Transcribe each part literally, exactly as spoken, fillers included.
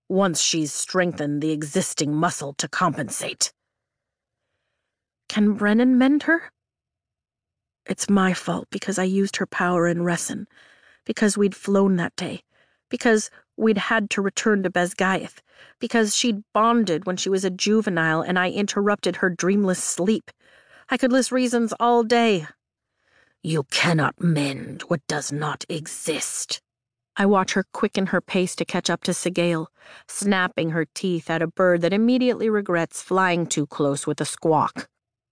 once she's strengthened the existing muscle to compensate. Can Brennan mend her? It's my fault because I used her power in Resson, because we'd flown that day, because we'd had to return to Besgaeth, because she'd bonded when she was a juvenile and I interrupted her dreamless sleep. I could list reasons all day. You cannot mend what does not exist. I watch her quicken her pace to catch up to Sigale, snapping her teeth at a bird that immediately regrets flying too close with a squawk.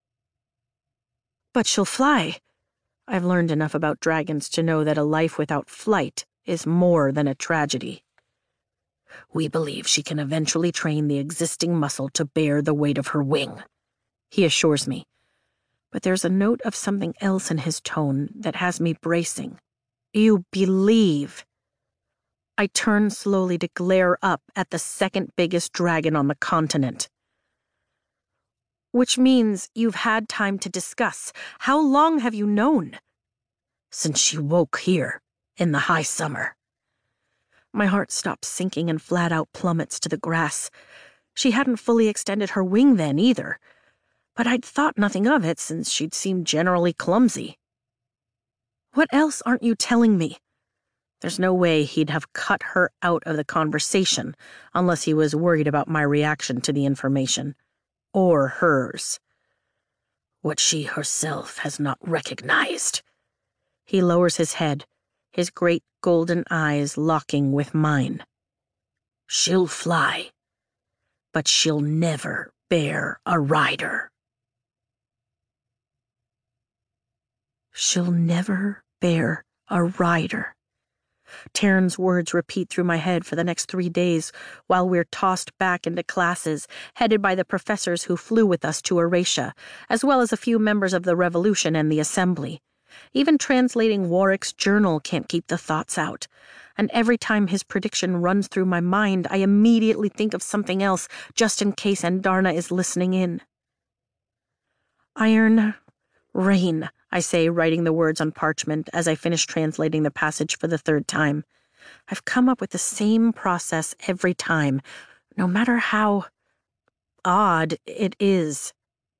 But she'll fly. I've learned enough about dragons to know that a life without flight is more than a tragedy. We believe she can eventually train the existing muscle to bear the weight of her wing, he assures me. But there's a note of something else in his tone that has me bracing. You believe. I turn slowly to glare up at the second biggest dragon on the continent. Which means you've had time to discuss. How long have you known? Since she woke here, in the high summer. My heart stops sinking and flat out plummets to the grass. She hadn't fully extended her wing then, either. But I'd thought nothing of it since she'd seemed generally clumsy. What else aren't you telling me? There's no way he'd have cut her out of the conversation unless he was worried about my reaction to the information. Or hers. What she herself has not recognized. He lowers his head, his great golden eyes locking with mine. She'll fly, but she'll never bear a rider. She'll never bear a rider. Taryn's words repeat through my head for the next three days while we're tossed back into classes, headed by the professors who flew with us to Eratia, as well as a few members of the Revolution and the Assembly. Even translating Warwick's journal can't keep the thoughts out, and every time his prediction runs through my mind, I immediately think of something else, just in case Andarna is listening in. Iron Rain, I say, writing the words on parchment as I finish translating the passage for the third time. I've come up with the same process every time, no matter how odd it is.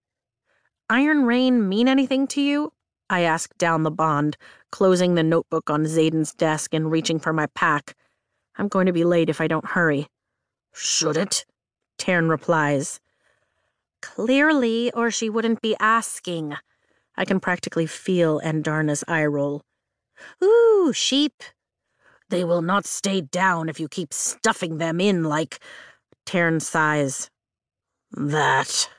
Iron Rain mean anything to you? I ask down the bond, closing the notebook on Xaden's desk and reaching for my pack. I'm going to be late if I don't hurry. Should it? Taryn replies. Clearly, or she wouldn't be asking. I can practically feel Andarna's eye roll. Ooh, sheep. They will not stay down if you keep stuffing them in like... Taryn sighs. That...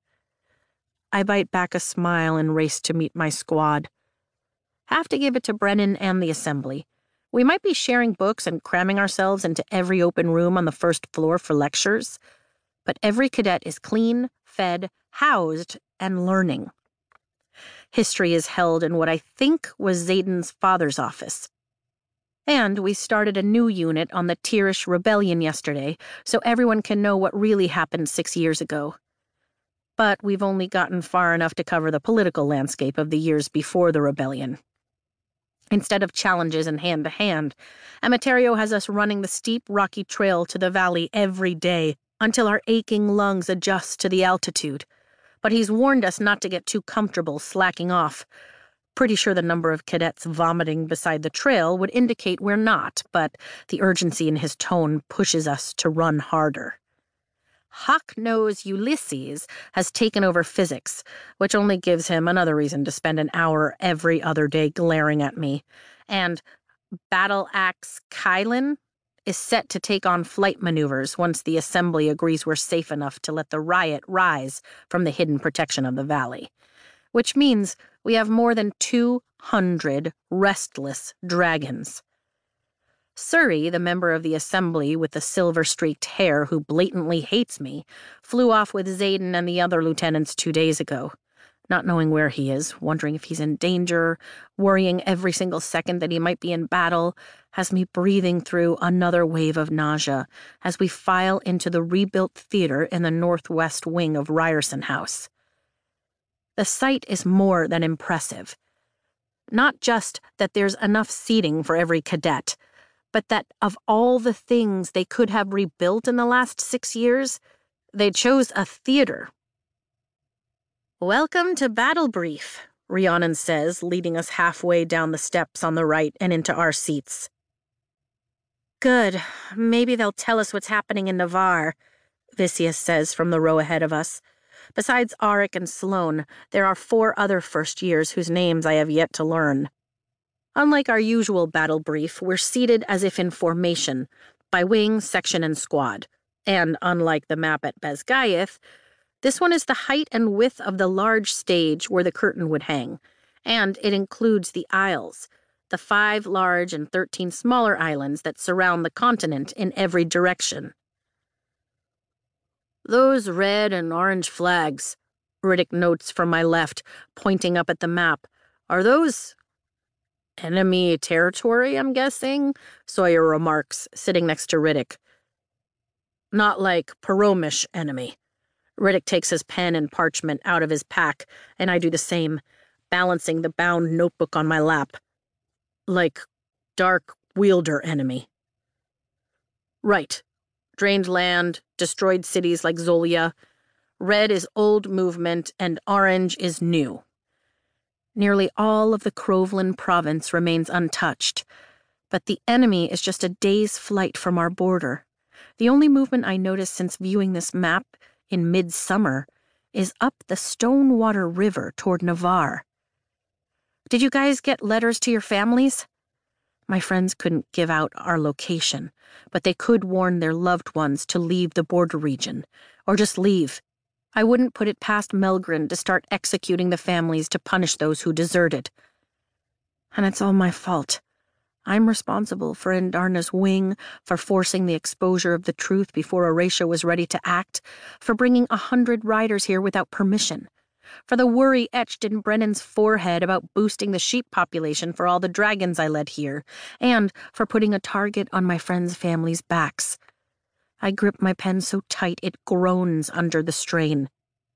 I bite back a smile and race to meet my squad. Have to give it to Brennan and the Assembly. We might be sharing books and cramming ourselves into every open room on the first floor for lectures, but every cadet is clean, fed, housed, and learning. History is held in what I think was Xaden's father's office. And we started a new unit on the Tirish Rebellion yesterday, so everyone can know what really happened six years ago. But we've only gotten far enough to cover the political landscape of the years before the rebellion. Instead of challenges and hand-to-hand, Amaterio has us running the steep, rocky trail to the valley every day until our aching lungs adjust to the altitude. But he's warned us not to get too comfortable slacking off. Pretty sure the number of cadets vomiting beside the trail would indicate we're not, but the urgency in his tone pushes us to run harder. Hawk-nosed Ulysses has taken over physics, which only gives him another reason to spend an hour every other day glaring at me. And Battle Axe Kylan is set to take on flight maneuvers once the Assembly agrees we're safe enough to let the riot rise from the hidden protection of the valley. Which means we have more than two hundred restless dragons. Surrey, the member of the Assembly with the silver-streaked hair who blatantly hates me, flew off with Xaden and the other lieutenants two days ago. Not knowing where he is, wondering if he's in danger, worrying every single second that he might be in battle, has me breathing through another wave of nausea as we file into the rebuilt theater in the northwest wing of Ryerson House. The sight is more than impressive. Not just that there's enough seating for every cadet, but that of all the things they could have rebuilt in the last six years, they chose a theater. "Welcome to Battle Brief," Rhiannon says, leading us halfway down the steps on the right and into our seats. "Good. Maybe they'll tell us what's happening in Navarre," Vicious says from the row ahead of us. Besides Arik and Sloane, there are four other first years whose names I have yet to learn. Unlike our usual battle brief, we're seated as if in formation, by wing, section, and squad. And unlike the map at Basgaith, this one is the height and width of the large stage where the curtain would hang, and it includes the isles, the five large and thirteen smaller islands that surround the continent in every direction. "Those red and orange flags," Riddick notes from my left, pointing up at the map, "are those enemy territory, I'm guessing?" Sawyer remarks, sitting next to Riddick. "Not like Paromish enemy." Riddick takes his pen and parchment out of his pack, and I do the same, balancing the bound notebook on my lap. "Like Dark Wielder enemy." "Right. Drained land, destroyed cities like Zolia. Red is old movement, and orange is new." Nearly all of the Croveland province remains untouched, but the enemy is just a day's flight from our border. The only movement I noticed since viewing this map in midsummer is up the Stonewater River toward Navarre. "Did you guys get letters to your families?" My friends couldn't give out our location, but they could warn their loved ones to leave the border region, or just leave. I wouldn't put it past Melgren to start executing the families to punish those who deserted. And it's all my fault. I'm responsible for Indarna's wing, for forcing the exposure of the truth before Aretia was ready to act, for bringing a hundred riders here without permission, for the worry etched in Brennan's forehead about boosting the sheep population for all the dragons I led here, and for putting a target on my friends' families' backs. I grip my pen so tight it groans under the strain.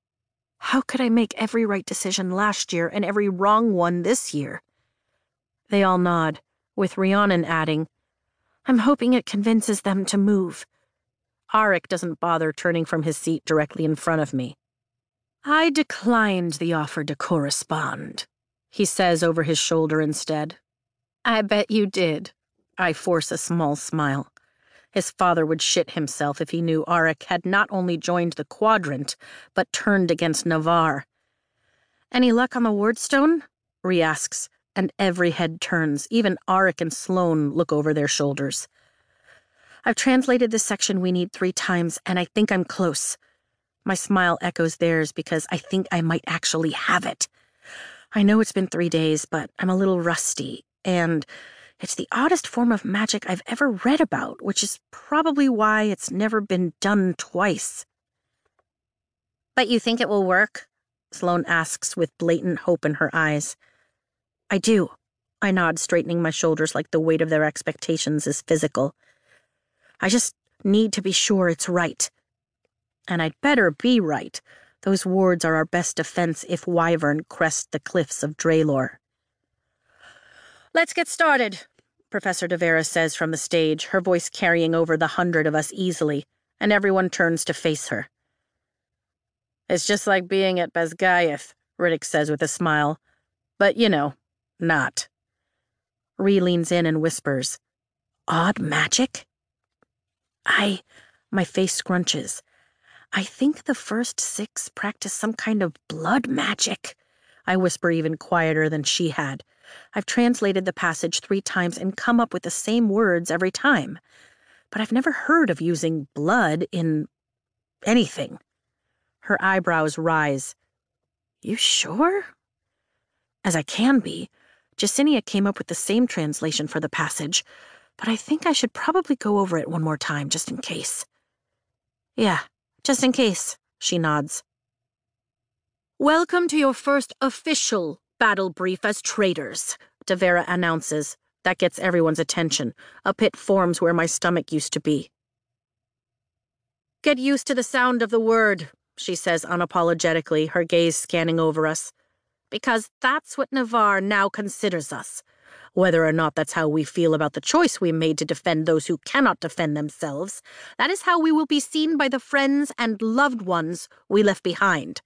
How could I make every right decision last year and every wrong one this year? They all nod, with Rhiannon adding, "I'm hoping it convinces them to move." Arik doesn't bother turning from his seat directly in front of me. "I declined the offer to correspond," he says over his shoulder instead. "I bet you did." I force a small smile. His father would shit himself if he knew Arik had not only joined the Quadrant, but turned against Navarre. "Any luck on the Wardstone?" Rhi asks, and every head turns. Even Arik and Sloane look over their shoulders. "I've translated this section we need three times, and I think I'm close." My smile echoes theirs because I think I might actually have it. I know it's been three days, but I'm a little rusty, and it's the oddest form of magic I've ever read about, which is probably why it's never been done twice. "But you think it will work?" Sloane asks with blatant hope in her eyes. "I do." I nod, straightening my shoulders like the weight of their expectations is physical. "I just need to be sure it's right. And I'd better be right. Those wards are our best defense if Wyvern crests the cliffs of Draelor." "Let's get started," Professor Devera says from the stage, her voice carrying over the hundred of us easily, and everyone turns to face her. "It's just like being at Basgaith," Riddick says with a smile. "But, you know, not." Rhi leans in and whispers, "Odd magic?" I, my face scrunches. "I think the first six practice some kind of blood magic," I whisper even quieter than she had. I've translated the passage three times and come up with the same words every time. But I've never heard of using blood in anything. Her eyebrows rise. "You sure?" As I can be. Jacinia came up with the same translation for the passage, but I think I should probably go over it one more time just in case. "Yeah, just in case," she nods. "Welcome to your first official battle brief as traders," Devera announces. That gets everyone's attention. A pit forms where my stomach used to be. "Get used to the sound of the word," she says unapologetically, her gaze scanning over us. "Because that's what Navarre now considers us. Whether or not that's how we feel about the choice we made to defend those who cannot defend themselves, that is how we will be seen by the friends and loved ones we left behind.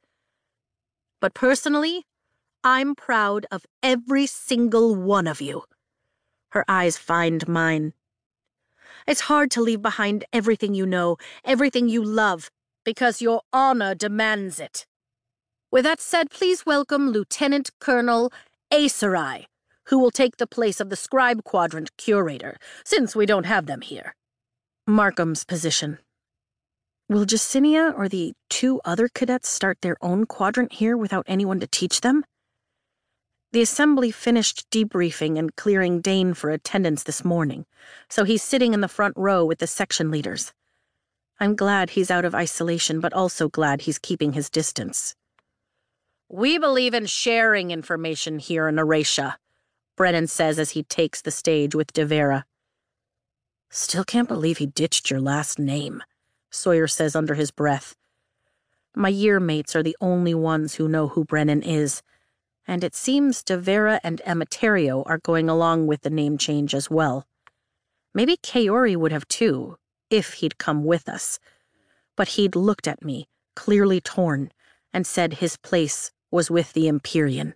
But personally, I'm proud of every single one of you. Her eyes find mine. It's hard to leave behind everything you know, everything you love, because your honor demands it. With that said, please welcome Lieutenant Colonel Aserai, who will take the place of the Scribe Quadrant Curator, since we don't have them here. Markham's position. Will Jacinia or the two other cadets start their own quadrant here without anyone to teach them? The assembly finished debriefing and clearing Dane for attendance this morning, so he's sitting in the front row with the section leaders. I'm glad he's out of isolation, but also glad he's keeping his distance. We believe in sharing information here in Eratia, Brennan says as he takes the stage with Devera. Still can't believe he ditched your last name, Sawyer says under his breath. My year mates are the only ones who know who Brennan is, and it seems Devera and Ematerio are going along with the name change as well. Maybe Kaori would have too, if he'd come with us. But he'd looked at me, clearly torn, and said his place was with the Empyrean.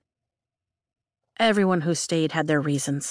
Everyone who stayed had their reasons.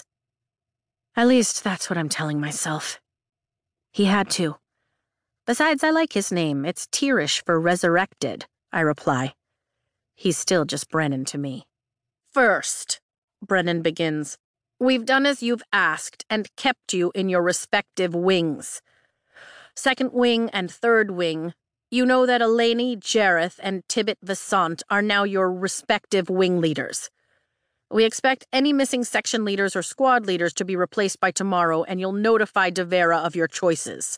At least that's what I'm telling myself. He had to. Besides, I like his name. It's Tyrish for resurrected, I reply. He's still just Brennan to me. First, Brennan begins, we've done as you've asked and kept you in your respective wings. Second wing and third wing, you know that Eleni, Jareth, and Tibet Vasant are now your respective wing leaders. We expect any missing section leaders or squad leaders to be replaced by tomorrow, and you'll notify Devera of your choices.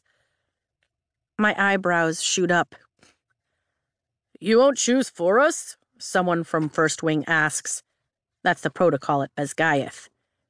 My eyebrows shoot up. You won't choose for us? Someone from First Wing asks. That's the protocol at Bezgaeth.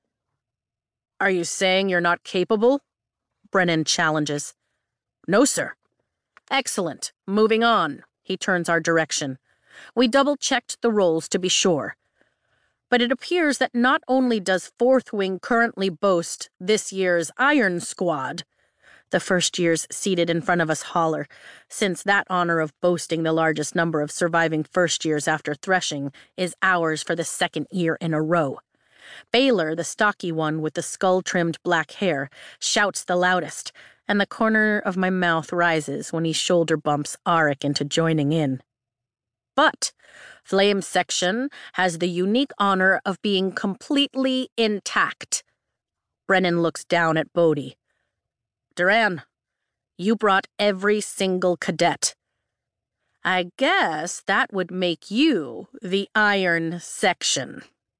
Are you saying you're not capable? Brennan challenges. No, sir. Excellent. Moving on. He turns our direction. We double-checked the roles to be sure. But it appears that not only does Fourth Wing currently boast this year's Iron Squad, the first years seated in front of us holler, since that honor of boasting the largest number of surviving first years after threshing is ours for the second year in a row. Baylor, the stocky one with the skull-trimmed black hair, shouts the loudest, and the corner of my mouth rises when he shoulder bumps Arik into joining in. But Flame Section has the unique honor of being completely intact. Brennan looks down at Bodhi. Duran, you brought every single cadet. I guess that would make you the Iron Section.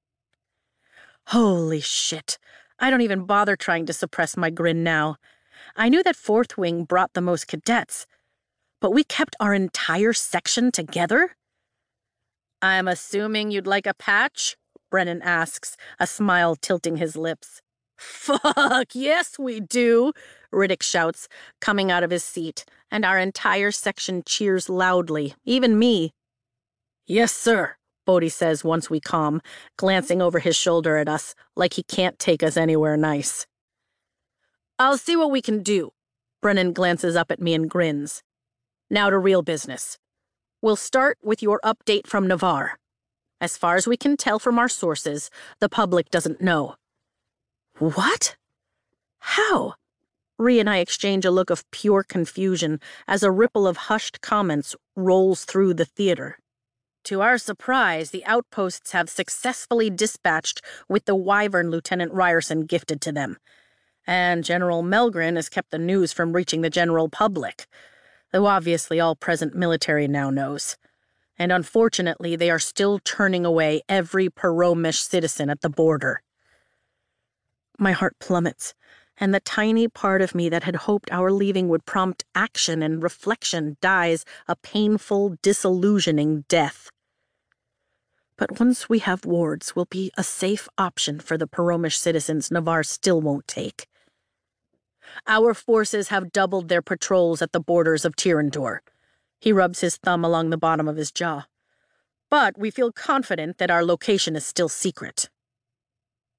Holy shit. I don't even bother trying to suppress my grin now. I knew that Fourth Wing brought the most cadets, but we kept our entire section together? I'm assuming you'd like a patch? Brennan asks, a smile tilting his lips. Fuck, yes we do, Riddick shouts, coming out of his seat, and our entire section cheers loudly, even me. Yes, sir, Bodhi says once we calm, glancing over his shoulder at us like he can't take us anywhere nice. I'll see what we can do. Brennan glances up at me and grins. Now to real business. We'll start with your update from Navarre. As far as we can tell from our sources, the public doesn't know. What? How? Rhea and I exchange a look of pure confusion as a ripple of hushed comments rolls through the theater. To our surprise, the outposts have successfully dispatched with the Wyvern Lieutenant Ryerson gifted to them. And General Melgren has kept the news from reaching the general public, though obviously all present military now knows. And unfortunately, they are still turning away every Paromish citizen at the border. My heart plummets, and the tiny part of me that had hoped our leaving would prompt action and reflection dies a painful, disillusioning death. But once we have wards, we'll be a safe option for the Paromish citizens Navarre still won't take. Our forces have doubled their patrols at the borders of Tyrrendor. He rubs his thumb along the bottom of his jaw. But we feel confident that our location is still secret.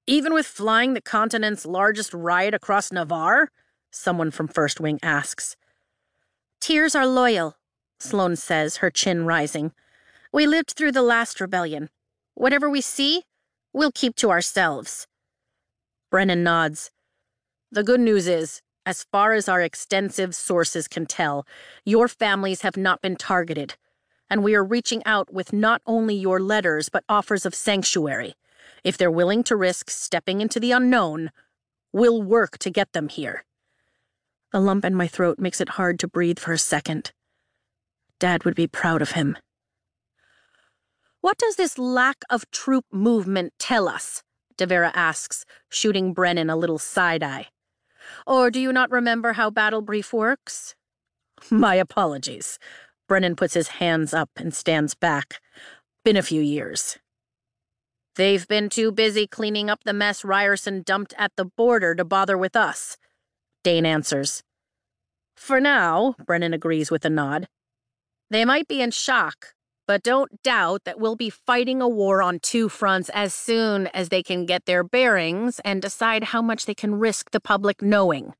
Even with flying the continent's largest riot across Navarre? Someone from First Wing asks. Tears are loyal, Sloane says, her chin rising. We lived through the last rebellion. Whatever we see, we'll keep to ourselves. Brennan nods. The good news is, as far as our extensive sources can tell, your families have not been targeted, and we are reaching out with not only your letters but offers of sanctuary. If they're willing to risk stepping into the unknown, we'll work to get them here. The lump in my throat makes it hard to breathe for a second. Dad would be proud of him. What does this lack of troop movement tell us? Devera asks, shooting Brennan a little side-eye. Or do you not remember how battle brief works? My apologies. Brennan puts his hands up and stands back. Been a few years. They've been too busy cleaning up the mess Ryerson dumped at the border to bother with us, Dane answers. For now, Brennan agrees with a nod. They might be in shock, but don't doubt that we'll be fighting a war on two fronts as soon as they can get their bearings and decide how much they can risk the public knowing.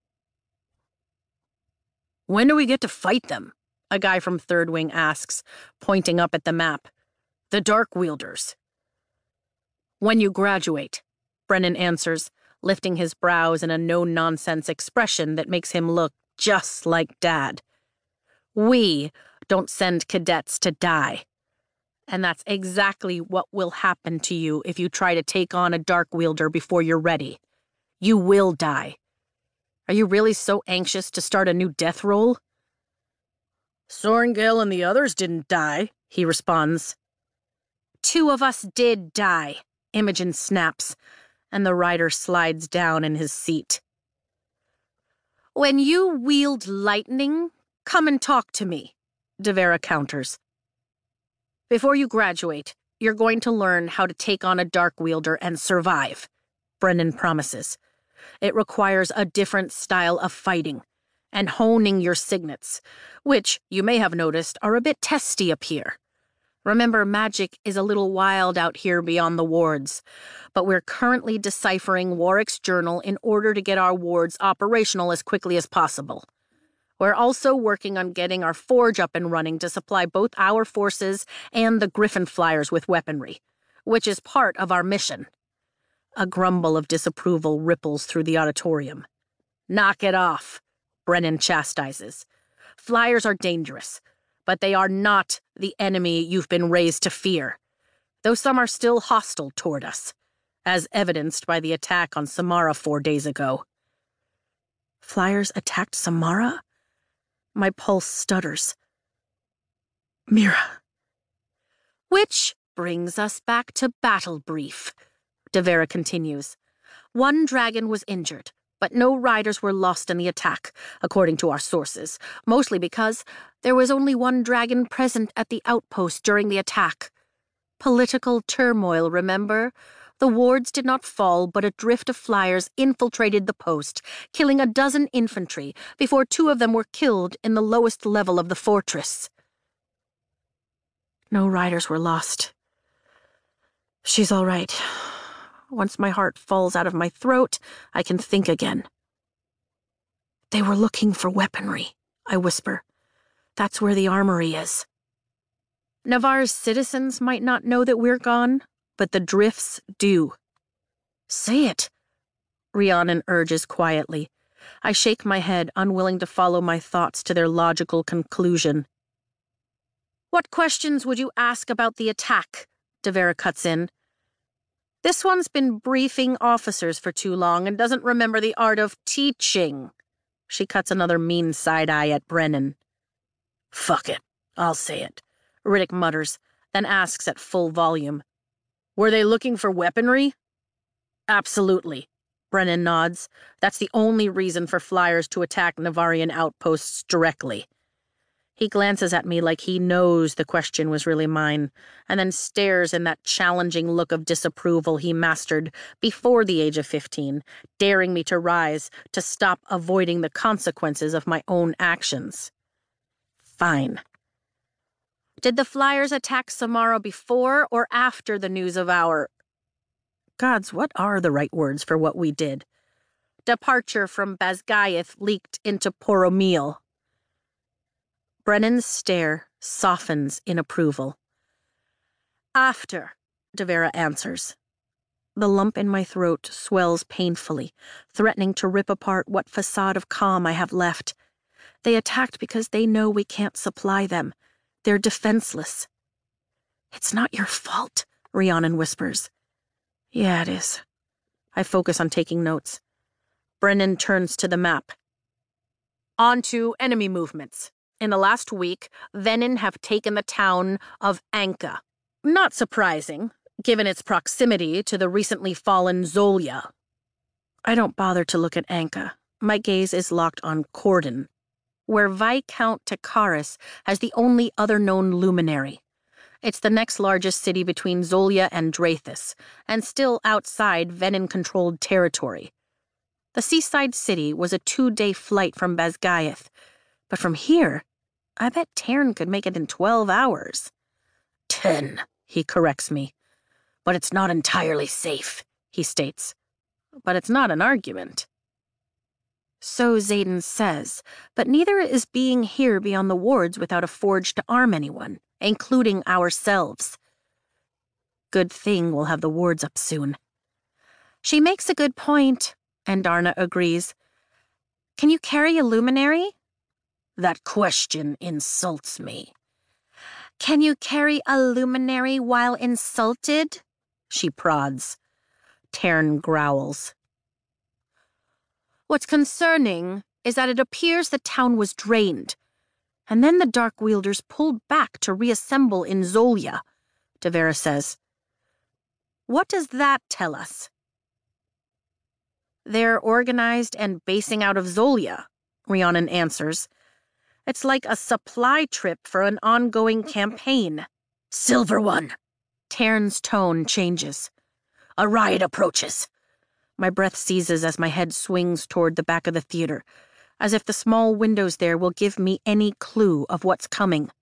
When do we get to fight them? A guy from Third Wing asks, pointing up at the map. The Dark Wielders. When you graduate, Brennan answers, lifting his brows in a no-nonsense expression that makes him look just like Dad. We don't send cadets to die. And that's exactly what will happen to you if you try to take on a Dark Wielder before you're ready. You will die. Are you really so anxious to start a new death roll? Sorengale and the others didn't die, he responds. Two of us did die, Imogen snaps, and the rider slides down in his seat. When you wield lightning, come and talk to me, Devera counters. Before you graduate, you're going to learn how to take on a Dark Wielder and survive, Brennan promises. It requires a different style of fighting, and honing your signets, which, you may have noticed, are a bit testy up here. Remember, magic is a little wild out here beyond the wards, but we're currently deciphering Warwick's journal in order to get our wards operational as quickly as possible. We're also working on getting our forge up and running to supply both our forces and the Griffin Flyers with weaponry, which is part of our mission. A grumble of disapproval ripples through the auditorium. Knock it off, Brennan chastises. Flyers are dangerous, but they are not the enemy you've been raised to fear, though some are still hostile toward us, as evidenced by the attack on Samara four days ago. Flyers attacked Samara? My pulse stutters. Mira. Which brings us back to battle brief, Devera continues. One dragon was injured, but no riders were lost in the attack, according to our sources, mostly because there was only one dragon present at the outpost during the attack. Political turmoil, remember? The wards did not fall, but a drift of flyers infiltrated the post, killing a dozen infantry before two of them were killed in the lowest level of the fortress. No riders were lost. She's all right. Once my heart falls out of my throat, I can think again. They were looking for weaponry, I whisper. That's where the armory is. Navarre's citizens might not know that we're gone, but the drifts do. Say it, Rhiannon urges quietly. I shake my head, unwilling to follow my thoughts to their logical conclusion. What questions would you ask about the attack? Devera cuts in. This one's been briefing officers for too long and doesn't remember the art of teaching. She cuts another mean side-eye at Brennan. Fuck it, I'll say it, Riddick mutters, then asks at full volume. Were they looking for weaponry? Absolutely, Brennan nods. That's the only reason for flyers to attack Navarrian outposts directly. He glances at me like he knows the question was really mine, and then stares in that challenging look of disapproval he mastered before the age of fifteen, daring me to rise, to stop avoiding the consequences of my own actions. Fine. Did the flyers attack Samara before or after the news of our Gods, what are the right words for what we did? Departure from Basgayath leaked into Poromiel. Brennan's stare softens in approval. After, Devera answers. The lump in my throat swells painfully, threatening to rip apart what facade of calm I have left. They attacked because they know we can't supply them. They're defenseless. It's not your fault, Rhiannon whispers. Yeah, it is. I focus on taking notes. Brennan turns to the map. On to enemy movements. In the last week, Venin have taken the town of Anka. Not surprising, given its proximity to the recently fallen Zolia. I don't bother to look at Anka. My gaze is locked on Corden, where Viscount Takaris has the only other known luminary. It's the next largest city between Zolia and Drathis, and still outside Venin-controlled territory. The seaside city was a two-day flight from Basgayath, but from here, I bet Tern could make it in twelve hours. Ten, he corrects me. But it's not entirely safe, he states. But it's not an argument. So Xaden says, but neither is being here beyond the wards without a forge to arm anyone, including ourselves. Good thing we'll have the wards up soon. She makes a good point, and Darna agrees. Can you carry a luminary? That question insults me. Can you carry a luminary while insulted? She prods. Tern growls. What's concerning is that it appears the town was drained, and then the Dark Wielders pulled back to reassemble in Zolia, Devera says. What does that tell us? They're organized and basing out of Zolia, Rhiannon answers. It's like a supply trip for an ongoing campaign. Silver One. Tern's tone changes. A riot approaches. My breath seizes as my head swings toward the back of the theater, as if the small windows there will give me any clue of what's coming.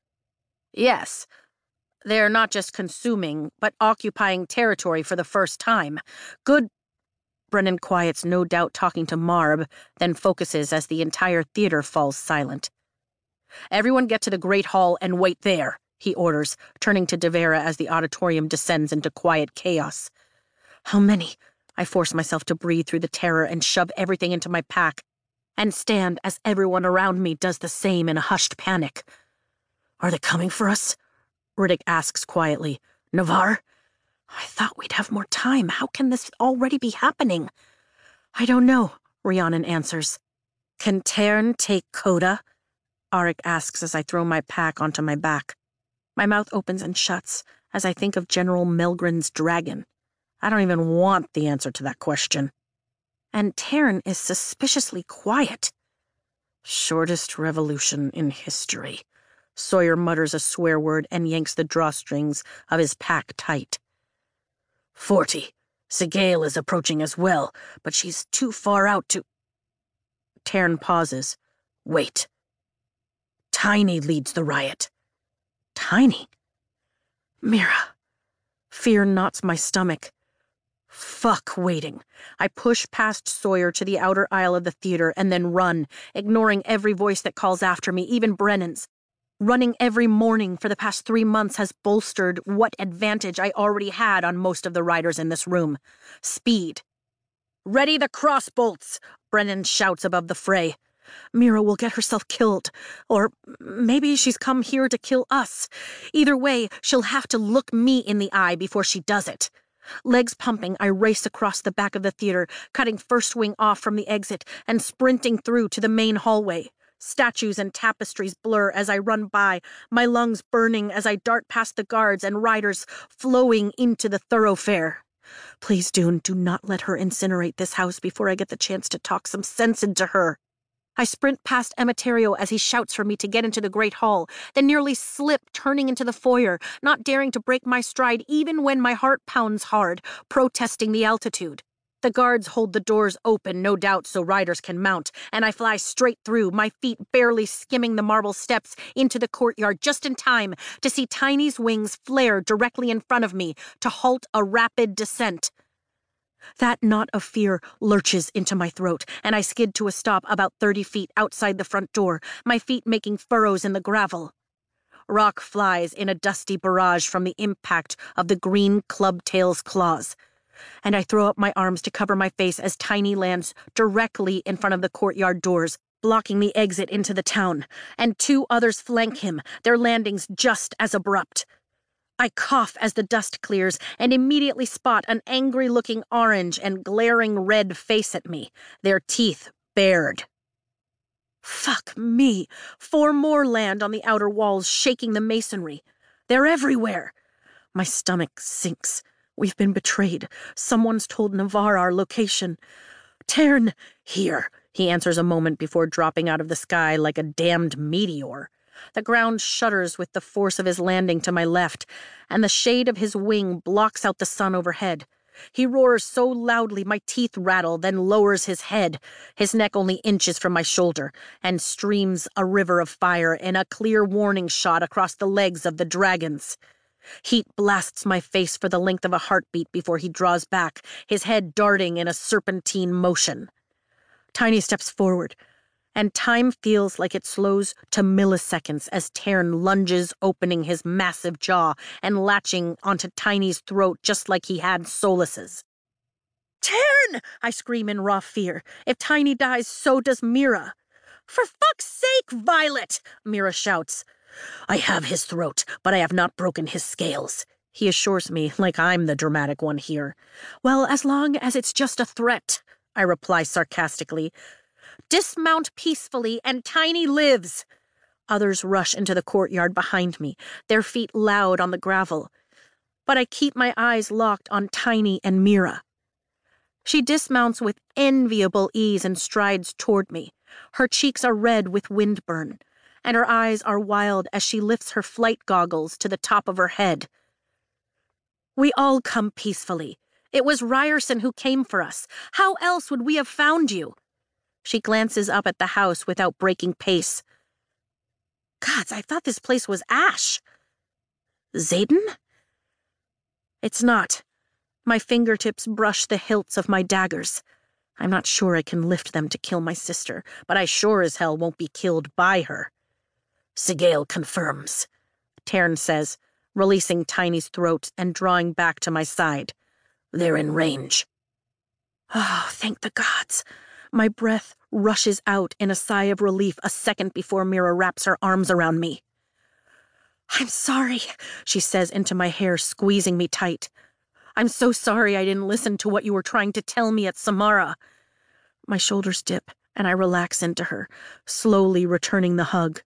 Yes, they're not just consuming, but occupying territory for the first time. Good. Brennan quiets, no doubt talking to Marb, then focuses as the entire theater falls silent. Everyone get to the Great Hall and wait there, he orders, turning to Devera as the auditorium descends into quiet chaos. How many? I force myself to breathe through the terror and shove everything into my pack, and stand as everyone around me does the same in a hushed panic. Are they coming for us? Riddick asks quietly. Navarre? I thought we'd have more time. How can this already be happening? I don't know, Rhiannon answers. Can Tern take Coda? Arik asks as I throw my pack onto my back. My mouth opens and shuts as I think of General Melgren's dragon. I don't even want the answer to that question. And Tern is suspiciously quiet. Shortest revolution in history. Sawyer mutters a swear word and yanks the drawstrings of his pack tight. Forty. Sigale is approaching as well, but she's too far out to... Tern pauses. Wait. Tiny leads the riot. Tiny? Mira. Fear knots my stomach. Fuck waiting. I push past Sawyer to the outer aisle of the theater and then run, ignoring every voice that calls after me, even Brennan's. Running every morning for the past three months has bolstered what advantage I already had on most of the riders in this room. Speed. Ready the crossbolts, Brennan shouts above the fray. Mira will get herself killed, or maybe she's come here to kill us. Either way, she'll have to look me in the eye before she does it. Legs pumping, I race across the back of the theater, cutting First Wing off from the exit and sprinting through to the main hallway. Statues and tapestries blur as I run by, my lungs burning as I dart past the guards and riders flowing into the thoroughfare. Please, Dune, do not let her incinerate this house before I get the chance to talk some sense into her. I sprint past Emeterio as he shouts for me to get into the Great Hall, then nearly slip, turning into the foyer, not daring to break my stride even when my heart pounds hard, protesting the altitude. The guards hold the doors open, no doubt, so riders can mount, and I fly straight through, my feet barely skimming the marble steps, into the courtyard just in time to see Tiny's wings flare directly in front of me to halt a rapid descent. That knot of fear lurches into my throat, and I skid to a stop about thirty feet outside the front door, my feet making furrows in the gravel. Rock flies in a dusty barrage from the impact of the green clubtail's claws, and I throw up my arms to cover my face as Tiny lands directly in front of the courtyard doors, blocking the exit into the town, and two others flank him, their landings just as abrupt. I cough as the dust clears and immediately spot an angry-looking orange and glaring red face at me, their teeth bared. Fuck me. Four more land on the outer walls, shaking the masonry. They're everywhere. My stomach sinks. We've been betrayed. Someone's told Navarre our location. Tern, here, he answers a moment before dropping out of the sky like a damned meteor. The ground shudders with the force of his landing to my left, and the shade of his wing blocks out the sun overhead. He roars so loudly my teeth rattle, then lowers his head, his neck only inches from my shoulder, and streams a river of fire in a clear warning shot across the legs of the dragons. Heat blasts my face for the length of a heartbeat before he draws back, his head darting in a serpentine motion. Tiny steps forward, and time feels like it slows to milliseconds as Tern lunges, opening his massive jaw and latching onto Tiny's throat just like he had Solas's. Tern! I scream in raw fear. If Tiny dies, so does Mira. For fuck's sake, Violet! Mira shouts. I have his throat, but I have not broken his scales, he assures me, like I'm the dramatic one here. Well, as long as it's just a threat, I reply sarcastically. Dismount peacefully, and Tiny lives. Others rush into the courtyard behind me, their feet loud on the gravel. But I keep my eyes locked on Tiny and Mira. She dismounts with enviable ease and strides toward me. Her cheeks are red with windburn, and her eyes are wild as she lifts her flight goggles to the top of her head. We all come peacefully. It was Ryerson who came for us. How else would we have found you? She glances up at the house without breaking pace. Gods, I thought this place was ash. Xaden? It's not. My fingertips brush the hilts of my daggers. I'm not sure I can lift them to kill my sister, but I sure as hell won't be killed by her. Sigale confirms, Tern says, releasing Tiny's throat and drawing back to my side. They're in range. Oh, thank the gods. My breath rushes out in a sigh of relief a second before Mira wraps her arms around me. I'm sorry, she says into my hair, squeezing me tight. I'm so sorry I didn't listen to what you were trying to tell me at Samara. My shoulders dip, and I relax into her, slowly returning the hug.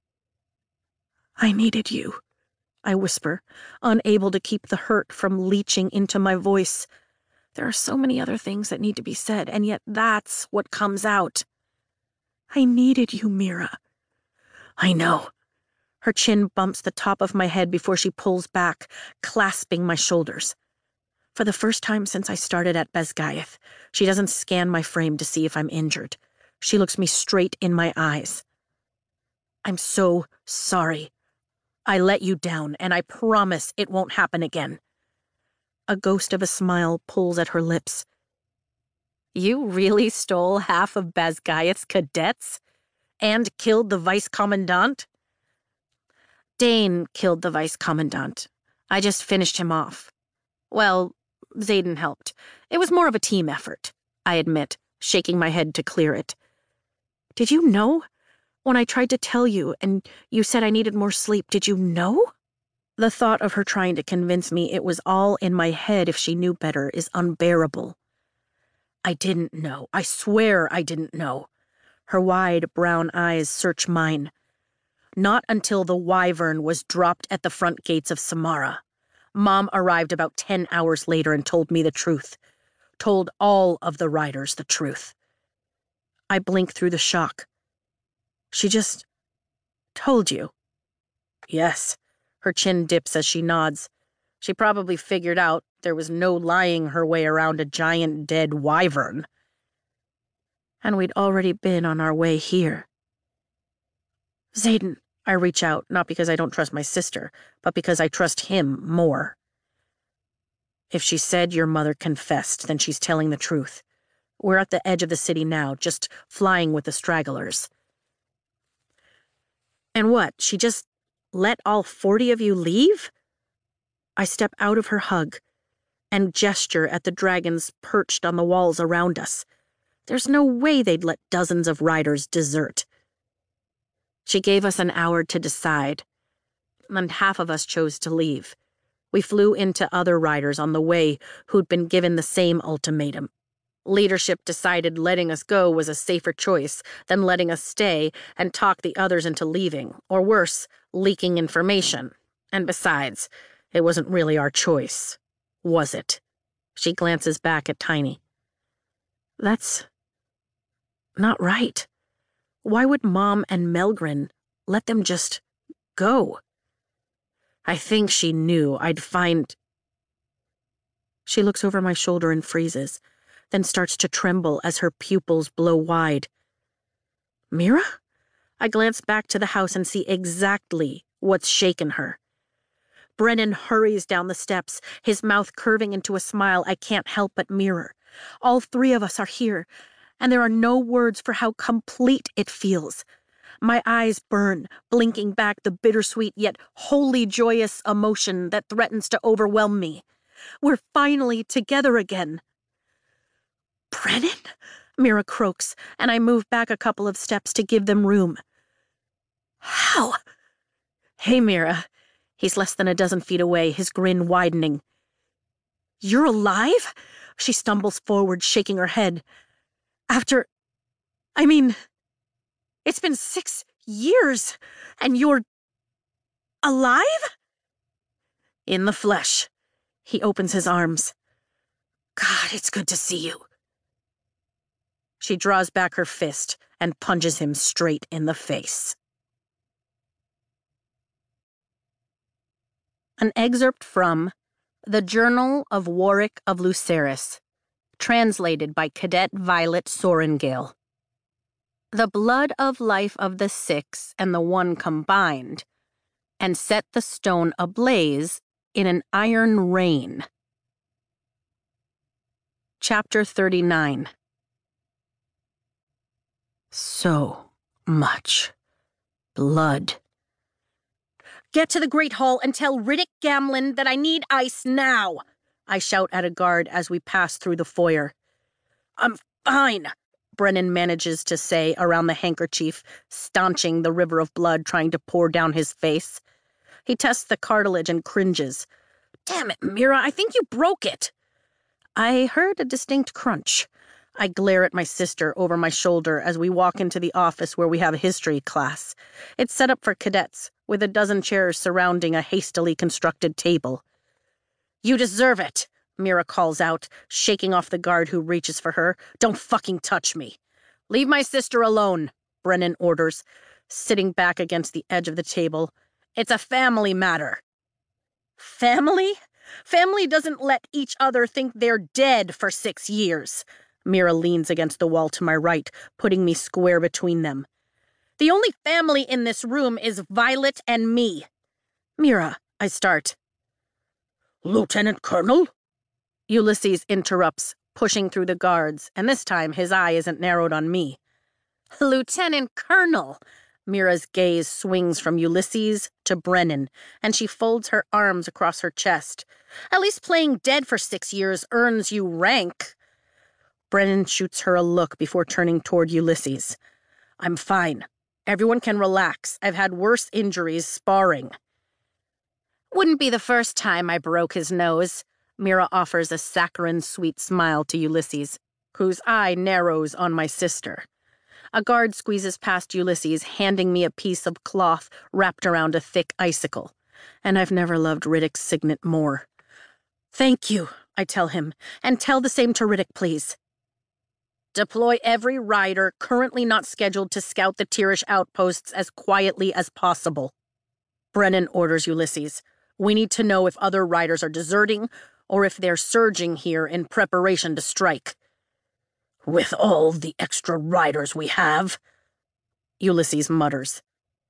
I needed you, I whisper, unable to keep the hurt from leaching into my voice. There are so many other things that need to be said, and yet that's what comes out. I needed you, Mira. I know. Her chin bumps the top of my head before she pulls back, clasping my shoulders. For the first time since I started at Basgaith, she doesn't scan my frame to see if I'm injured. She looks me straight in my eyes. I'm so sorry. I let you down, and I promise it won't happen again. A ghost of a smile pulls at her lips. You really stole half of Basgaith's cadets? And killed the vice-commandant? Dane killed the vice-commandant. I just finished him off. Well, Xaden helped. It was more of a team effort, I admit, shaking my head to clear it. Did you know? When I tried to tell you, and you said I needed more sleep, did you know? The thought of her trying to convince me it was all in my head if she knew better is unbearable. I didn't know. I swear I didn't know. Her wide brown eyes search mine. Not until the Wyvern was dropped at the front gates of Samara. Mom arrived about ten hours later and told me the truth. Told all of the riders the truth. I blink through the shock. She just told you. Yes. Her chin dips as she nods. She probably figured out there was no lying her way around a giant dead wyvern. And we'd already been on our way here. Xaden, I reach out, not because I don't trust my sister, but because I trust him more. If she said your mother confessed, then she's telling the truth. We're at the edge of the city now, just flying with the stragglers. And what, she just let all forty of you leave? I step out of her hug and gesture at the dragons perched on the walls around us. There's no way they'd let dozens of riders desert. She gave us an hour to decide, and half of us chose to leave. We flew into other riders on the way who'd been given the same ultimatum. Leadership decided letting us go was a safer choice than letting us stay and talk the others into leaving, or worse, leaking information. And besides, it wasn't really our choice, was it? She glances back at Tiny. That's not right. Why would Mom and Melgren let them just go? I think she knew I'd find... She looks over my shoulder and freezes, then starts to tremble as her pupils blow wide. Mira? I glance back to the house and see exactly what's shaken her. Brennan hurries down the steps, his mouth curving into a smile I can't help but mirror. All three of us are here, and there are no words for how complete it feels. My eyes burn, blinking back the bittersweet yet wholly joyous emotion that threatens to overwhelm me. We're finally together again. Brennan? Mira croaks, and I move back a couple of steps to give them room. How? Hey, Mira. He's less than a dozen feet away, his grin widening. You're alive? She stumbles forward, shaking her head. After... I mean... It's been six years, and you're... alive? In the flesh. He opens his arms. God, it's good to see you. She draws back her fist and punches him straight in the face. An excerpt from The Journal of Warwick of Lucerys, translated by Cadet Violet Sorengale. The blood of life of the six and the one combined, and set the stone ablaze in an iron rain. Chapter thirty-nine. So much blood. Get to the Great Hall and tell Riddick Gamlin that I need ice now, I shout at a guard as we pass through the foyer. I'm fine, Brennan manages to say around the handkerchief, staunching the river of blood trying to pour down his face. He tests the cartilage and cringes. Damn it, Mira, I think you broke it. I heard a distinct crunch. I glare at my sister over my shoulder as we walk into the office where we have a history class. It's set up for cadets, with a dozen chairs surrounding a hastily constructed table. You deserve it, Mira calls out, shaking off the guard who reaches for her. Don't fucking touch me. Leave my sister alone, Brennan orders, sitting back against the edge of the table. It's a family matter. Family? Family doesn't let each other think they're dead for six years. Mira leans against the wall to my right, putting me square between them. The only family in this room is Violet and me. Mira, I start. Lieutenant Colonel? Ulysses interrupts, pushing through the guards, and this time his eye isn't narrowed on me. Lieutenant Colonel! Mira's gaze swings from Ulysses to Brennan, and she folds her arms across her chest. At least playing dead for six years earns you rank. Brennan shoots her a look before turning toward Ulysses. I'm fine. Everyone can relax. I've had worse injuries sparring. Wouldn't be the first time I broke his nose. Mira offers a saccharine-sweet smile to Ulysses, whose eye narrows on my sister. A guard squeezes past Ulysses, handing me a piece of cloth wrapped around a thick icicle. And I've never loved Riddick's signet more. Thank you, I tell him, and tell the same to Riddick, please. Deploy every rider currently not scheduled to scout the Tirish outposts as quietly as possible. Brennan orders Ulysses. We need to know if other riders are deserting or if they're surging here in preparation to strike. With all the extra riders we have, Ulysses mutters.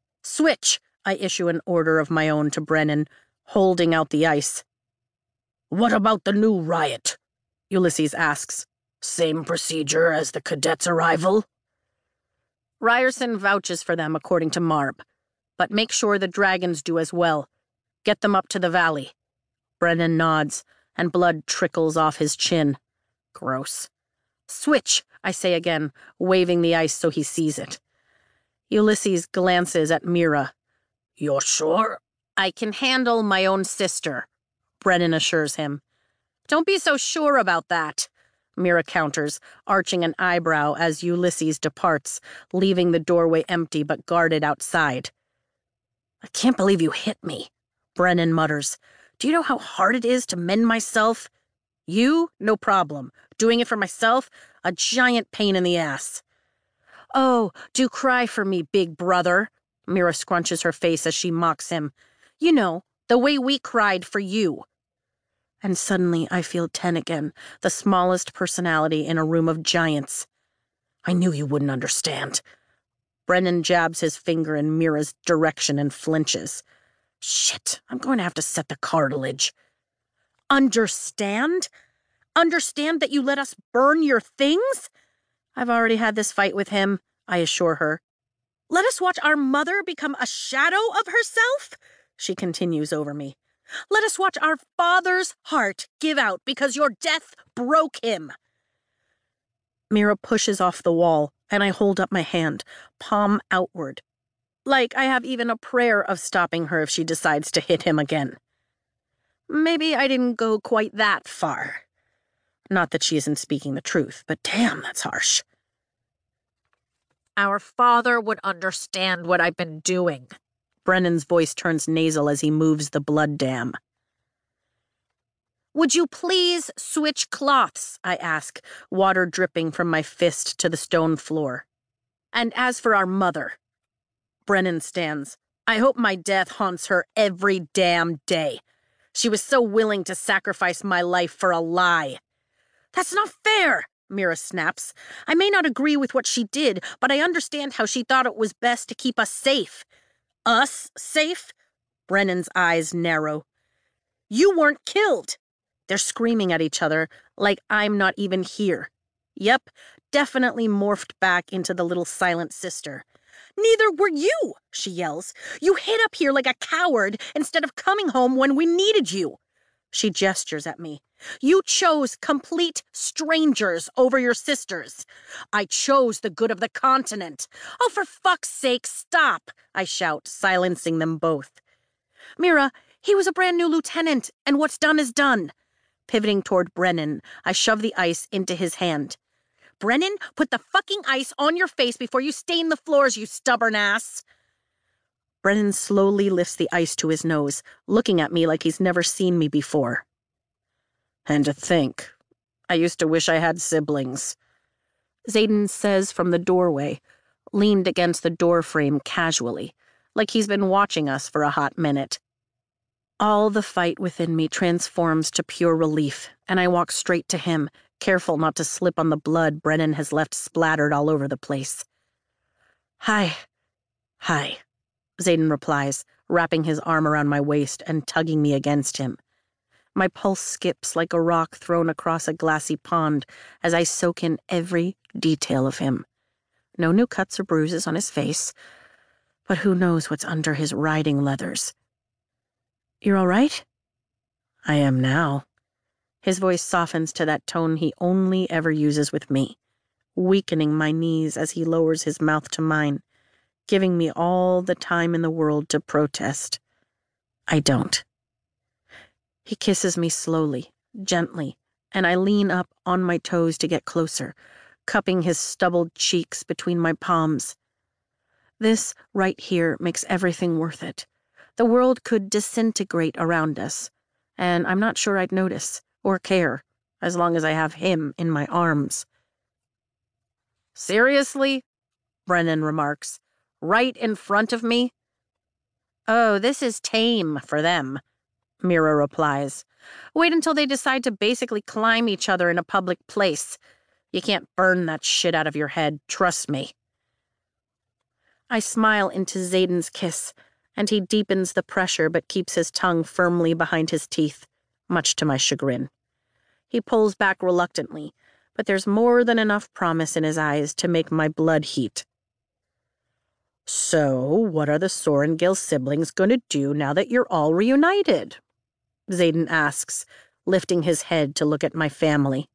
Switch, I issue an order of my own to Brennan, holding out the ice. What about the new riot? Ulysses asks. Same procedure as the cadets' arrival? Ryerson vouches for them according to Marb, but make sure the dragons do as well. Get them up to the valley. Brennan nods, and blood trickles off his chin. Gross. Switch, I say again, waving the ice so he sees it. Ulysses glances at Mira. You're sure? I can handle my own sister, Brennan assures him. Don't be so sure about that, Mira counters, arching an eyebrow as Ulysses departs, leaving the doorway empty but guarded outside. I can't believe you hit me, Brennan mutters. Do you know how hard it is to mend myself? You, no problem. Doing it for myself, a giant pain in the ass. Oh, do cry for me, big brother. Mira scrunches her face as she mocks him. You know, the way we cried for you. And suddenly I feel ten again, the smallest personality in a room of giants. I knew you wouldn't understand. Brennan jabs his finger in Mira's direction and flinches. Shit, I'm going to have to set the cartilage. Understand? Understand that you let us burn your things? I've already had this fight with him, I assure her. Let us watch our mother become a shadow of herself? She continues over me. Let us watch our father's heart give out because your death broke him. Mira pushes off the wall, and I hold up my hand, palm outward. Like I have even a prayer of stopping her if she decides to hit him again. Maybe I didn't go quite that far. Not that she isn't speaking the truth, but damn, that's harsh. Our father would understand what I've been doing. Brennan's voice turns nasal as he moves the blood dam. Would you please switch cloths, I ask, water dripping from my fist to the stone floor. And as for our mother, Brennan stands. I hope my death haunts her every damn day. She was so willing to sacrifice my life for a lie. That's not fair, Mira snaps. I may not agree with what she did, but I understand how she thought it was best to keep us safe. Us safe? Brennan's eyes narrow. You weren't killed. They're screaming at each other like I'm not even here. Yep, definitely morphed back into the little silent sister. Neither were you, she yells. You hid up here like a coward instead of coming home when we needed you. She gestures at me. You chose complete strangers over your sisters. I chose the good of the continent. Oh, for fuck's sake, stop, I shout, silencing them both. Mira, he was a brand new lieutenant, and what's done is done. Pivoting toward Brennan, I shove the ice into his hand. Brennan, put the fucking ice on your face before you stain the floors, you stubborn ass. Brennan slowly lifts the ice to his nose, looking at me like he's never seen me before. And to think, I used to wish I had siblings. Xaden says from the doorway, leaned against the doorframe casually, like he's been watching us for a hot minute. All the fight within me transforms to pure relief, and I walk straight to him, careful not to slip on the blood Brennan has left splattered all over the place. Hi. Hi, Xaden replies, wrapping his arm around my waist and tugging me against him. My pulse skips like a rock thrown across a glassy pond as I soak in every detail of him. No new cuts or bruises on his face, but who knows what's under his riding leathers. You're all right? I am now. His voice softens to that tone he only ever uses with me, weakening my knees as he lowers his mouth to mine, giving me all the time in the world to protest. I don't. He kisses me slowly, gently, and I lean up on my toes to get closer, cupping his stubbled cheeks between my palms. This right here makes everything worth it. The world could disintegrate around us, and I'm not sure I'd notice or care as long as I have him in my arms. Seriously? Brennan remarks. Right in front of me? Oh, this is tame for them, Mira replies. Wait until they decide to basically climb each other in a public place. You can't burn that shit out of your head, trust me. I smile into Xaden's kiss, and he deepens the pressure but keeps his tongue firmly behind his teeth. much to my chagrin. He pulls back reluctantly, but there's more than enough promise in his eyes to make my blood heat. So, what are the Sorrengail siblings going to do now that you're all reunited? Xaden asks, lifting his head to look at my family.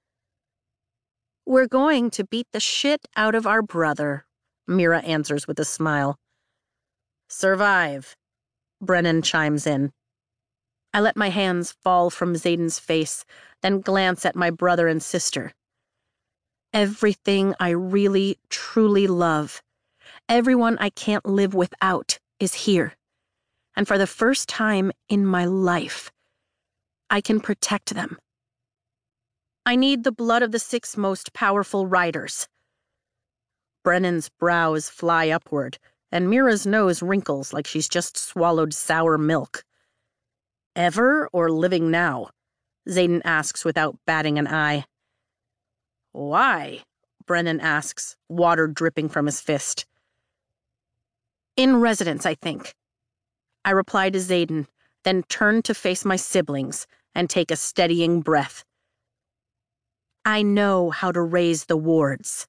We're going to beat the shit out of our brother, Mira answers with a smile. Survive, Brennan chimes in. I let my hands fall from Xaden's face, then glance at my brother and sister. Everything I really, truly love, everyone I can't live without, is here. And for the first time in my life, I can protect them. I need the blood of the six most powerful riders. Brennan's brows fly upward, and Mira's nose wrinkles like she's just swallowed sour milk. Ever or living now? Xaden asks without batting an eye. Why? Brennan asks, water dripping from his fist. In residence, I think. I reply to Xaden, then turn to face my siblings and take a steadying breath. I know how to raise the wards.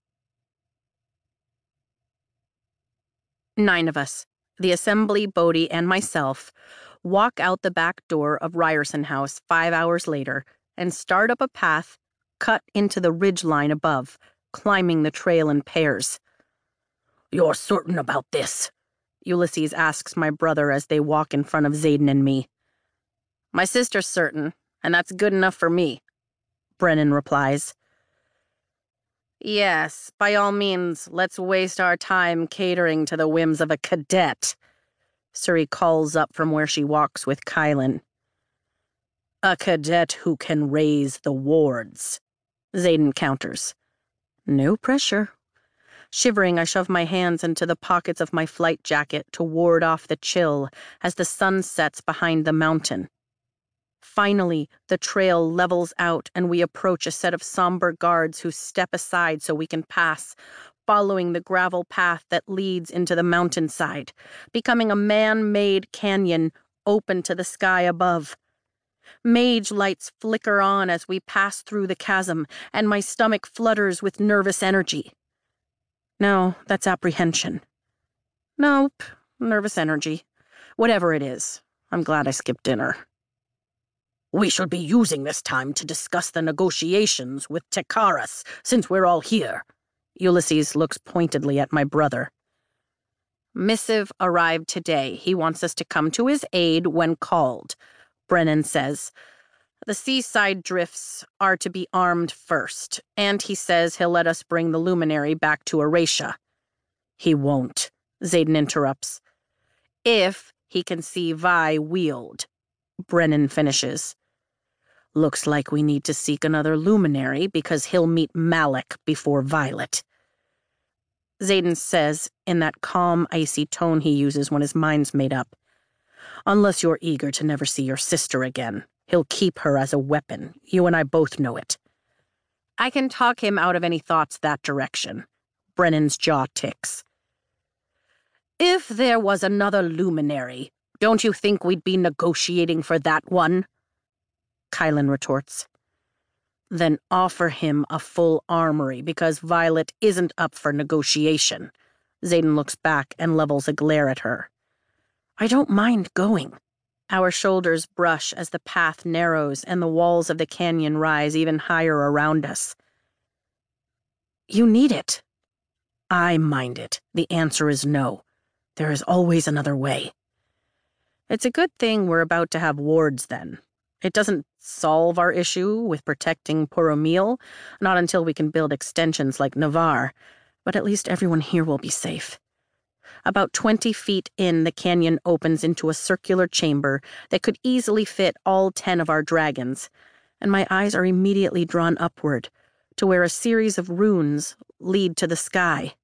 Nine of us, the Assembly, Bodhi, and myself, walk out the back door of Ryerson House five hours later and start up a path cut into the ridgeline above, climbing the trail in pairs. You're certain about this? Ulysses asks my brother as they walk in front of Xaden and me. My sister's certain, and that's good enough for me, Brennan replies. Yes, by all means, let's waste our time catering to the whims of a cadet, Suri calls up from where she walks with Kylan. A cadet who can raise the wards, Xaden counters. No pressure. Shivering, I shove my hands into the pockets of my flight jacket to ward off the chill as the sun sets behind the mountain. Finally, the trail levels out and we approach a set of somber guards who step aside so we can pass, following the gravel path that leads into the mountainside, becoming a man-made canyon open to the sky above. Mage lights flicker on as we pass through the chasm, and my stomach flutters with nervous energy. No, that's apprehension. Nope, nervous energy. Whatever it is, I'm glad I skipped dinner. We should be using this time to discuss the negotiations with Tekaris, since we're all here. Ulysses looks pointedly at my brother. Missive arrived today. He wants us to come to his aid when called, Brennan says. The seaside drifts are to be armed first, and he says he'll let us bring the luminary back to Eratia. He won't, Xaden interrupts. If he can see Vi wield, Brennan finishes. Looks like we need to seek another luminary because he'll meet Malik before Violet. Xaden says in that calm, icy tone he uses when his mind's made up. Unless you're eager to never see your sister again, he'll keep her as a weapon. You and I both know it. I can talk him out of any thoughts that direction. Brennan's jaw ticks. If there was another luminary, don't you think we'd be negotiating for that one? Kylan retorts. Then offer him a full armory because Violet isn't up for negotiation. Xaden looks back and levels a glare at her. I don't mind going. Our shoulders brush as the path narrows and the walls of the canyon rise even higher around us. You need it. I mind it. The answer is no. There is always another way. It's a good thing we're about to have wards then. It doesn't solve our issue with protecting Poromil, not until we can build extensions like Navarre, but at least everyone here will be safe. About twenty feet in, the canyon opens into a circular chamber that could easily fit all ten of our dragons, and my eyes are immediately drawn upward to where a series of runes lead to the sky.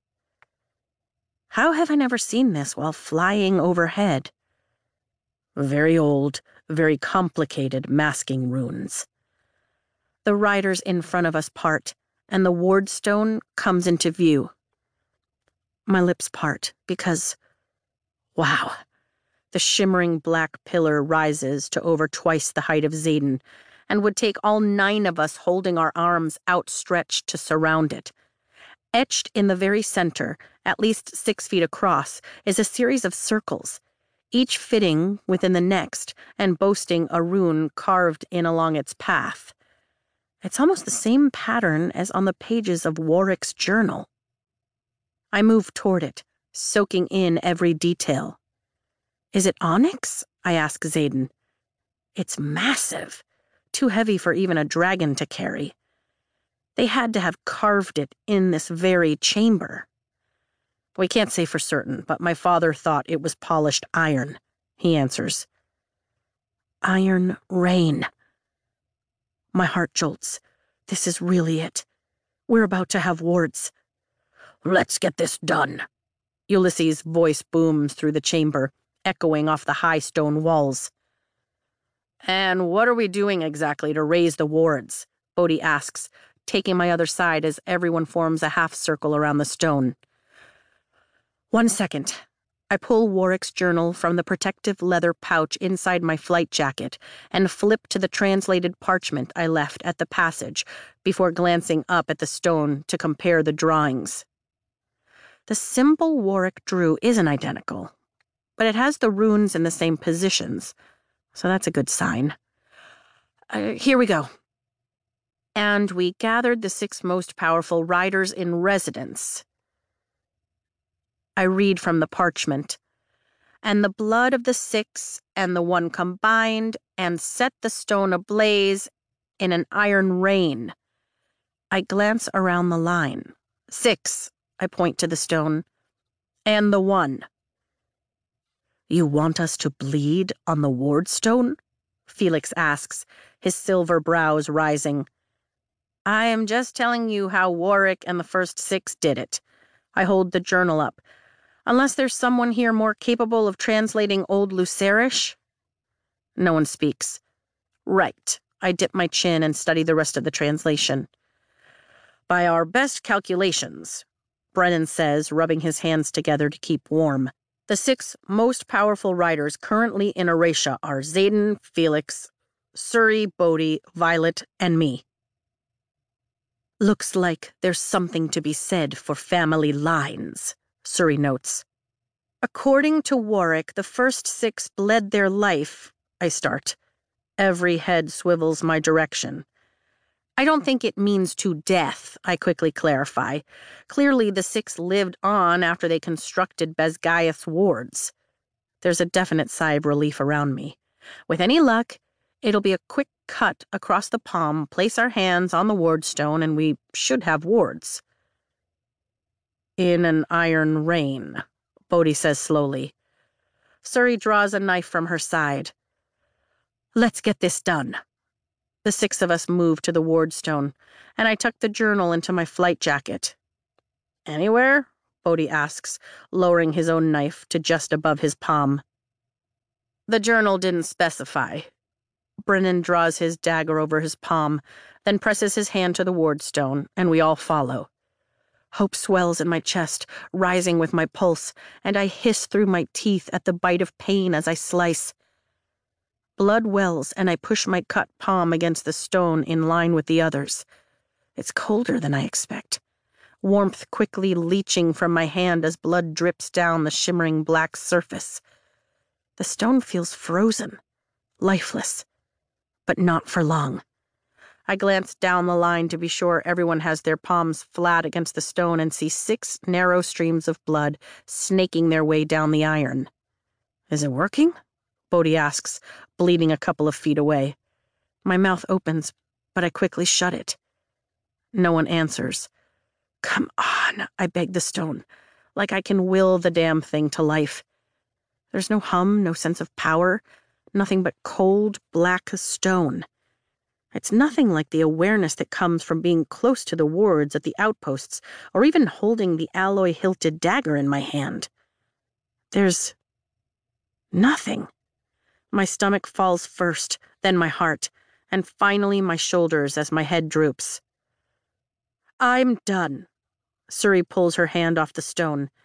How have I never seen this while flying overhead? Very old, very complicated masking runes. The riders in front of us part, and the ward stone comes into view. My lips part because, wow, The shimmering black pillar rises to over twice the height of Xaden, and would take all nine of us holding our arms outstretched to surround it. Etched in the very center, at least six feet across, is a series of circles, each fitting within the next and boasting a rune carved in along its path. It's almost the same pattern as on the pages of Warwick's journal. I move toward it, soaking in every detail. Is it onyx? I ask Xaden. It's massive, too heavy for even a dragon to carry. They had to have carved it in this very chamber. We can't say for certain, but my father thought it was polished iron, he answers. Iron rain. My heart jolts. This is really it. We're about to have wards. Let's get this done. Ulysses' voice booms through the chamber, echoing off the high stone walls. And what are we doing exactly to raise the wards? Bodhi asks, taking my other side as everyone forms a half circle around the stone. One second. I pull Warwick's journal from the protective leather pouch inside my flight jacket and flip to the translated parchment I left at the passage before glancing up at the stone to compare the drawings. The symbol Warwick drew isn't identical, but it has the runes in the same positions, so that's a good sign. Uh, here we go. And we gathered the six most powerful riders in residence. I read from the parchment. And the blood of the six and the one combined and set the stone ablaze in an iron rain. I glance around the line. Six, I point to the stone. And the one. You want us to bleed on the ward stone? Felix asks, his silver brows rising. I am just telling you how Warwick and the first six did it. I hold the journal up. Unless there's someone here more capable of translating Old Lucerish? No one speaks. Right. I dip my chin and study the rest of the translation. By our best calculations, Brennan says, rubbing his hands together to keep warm, the six most powerful riders currently in Eratia are Xaden, Felix, Suri, Bodhi, Violet, and me. Looks like there's something to be said for family lines, Suri notes. According to Warwick, the first six bled their life, I start. Every head swivels my direction. I don't think it means to death, I quickly clarify. Clearly the six lived on after they constructed Basgiath's wards. There's a definite sigh of relief around me. With any luck, it'll be a quick cut across the palm, place our hands on the ward stone, and we should have wards. In an iron rain, Bodhi says slowly. Suri draws a knife from her side. Let's get this done. The six of us move to the ward stone, and I tuck the journal into my flight jacket. Anywhere? Bodhi asks, lowering his own knife to just above his palm. The journal didn't specify. Brennan draws his dagger over his palm, then presses his hand to the ward stone, and we all follow. Hope swells in my chest, rising with my pulse, and I hiss through my teeth at the bite of pain as I slice. Blood wells, and I push my cut palm against the stone in line with the others. It's colder than I expect. Warmth quickly leaching from my hand as blood drips down the shimmering black surface. The stone feels frozen, lifeless, but not for long. I glance down the line to be sure everyone has their palms flat against the stone and see six narrow streams of blood snaking their way down the iron. Is it working? Bodhi asks, bleeding a couple of feet away. My mouth opens, but I quickly shut it. No one answers. Come on, I beg the stone, like I can will the damn thing to life. There's no hum, no sense of power, nothing but cold, black stone. It's nothing like the awareness that comes from being close to the wards at the outposts, or even holding the alloy-hilted dagger in my hand. There's nothing. My stomach falls first, then my heart, and finally my shoulders as my head droops. I'm done. Suri pulls her hand off the stone.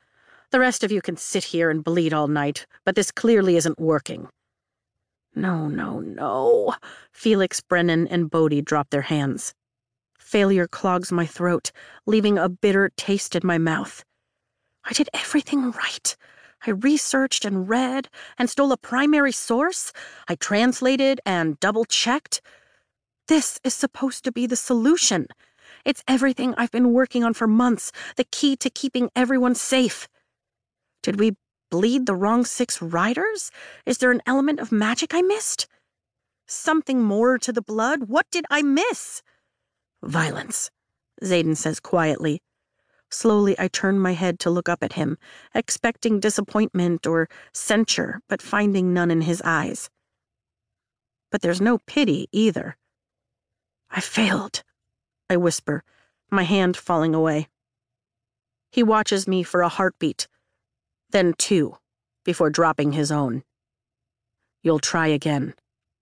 The rest of you can sit here and bleed all night, but this clearly isn't working. No, no, no. Felix, Brennan, and Bodhi drop their hands. Failure clogs my throat, leaving a bitter taste in my mouth. I did everything right. I researched and read and stole a primary source. I translated and double-checked. This is supposed to be the solution. It's everything I've been working on for months, the key to keeping everyone safe. Did we bleed the wrong six riders? Is there an element of magic I missed? Something more to the blood? What did I miss? Violence, Xaden says quietly. Slowly, I turn my head to look up at him, expecting disappointment or censure, but finding none in his eyes. But there's no pity either. I failed, I whisper, my hand falling away. He watches me for a heartbeat, then two, before dropping his own. You'll try again.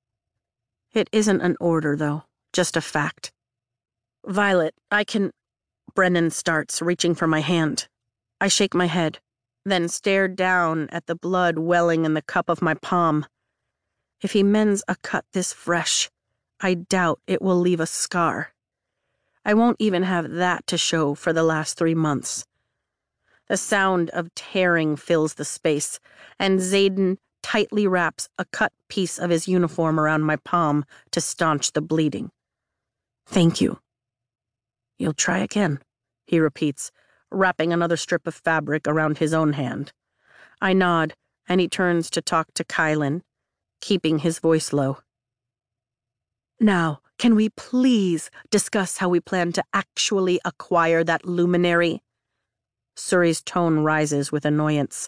It isn't an order, though, just a fact. Violet, I can... Brennan starts, reaching for my hand. I shake my head, then stare down at the blood welling in the cup of my palm. If he mends a cut this fresh, I doubt it will leave a scar. I won't even have that to show for the last three months. The sound of tearing fills the space, and Xaden tightly wraps a cut piece of his uniform around my palm to staunch the bleeding. Thank you. You'll try again, he repeats, wrapping another strip of fabric around his own hand. I nod, and he turns to talk to Kylan, keeping his voice low. Now, can we please discuss how we plan to actually acquire that luminary? Suri's tone rises with annoyance.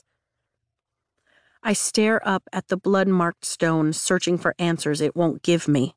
I stare up at the blood-marked stone, searching for answers it won't give me.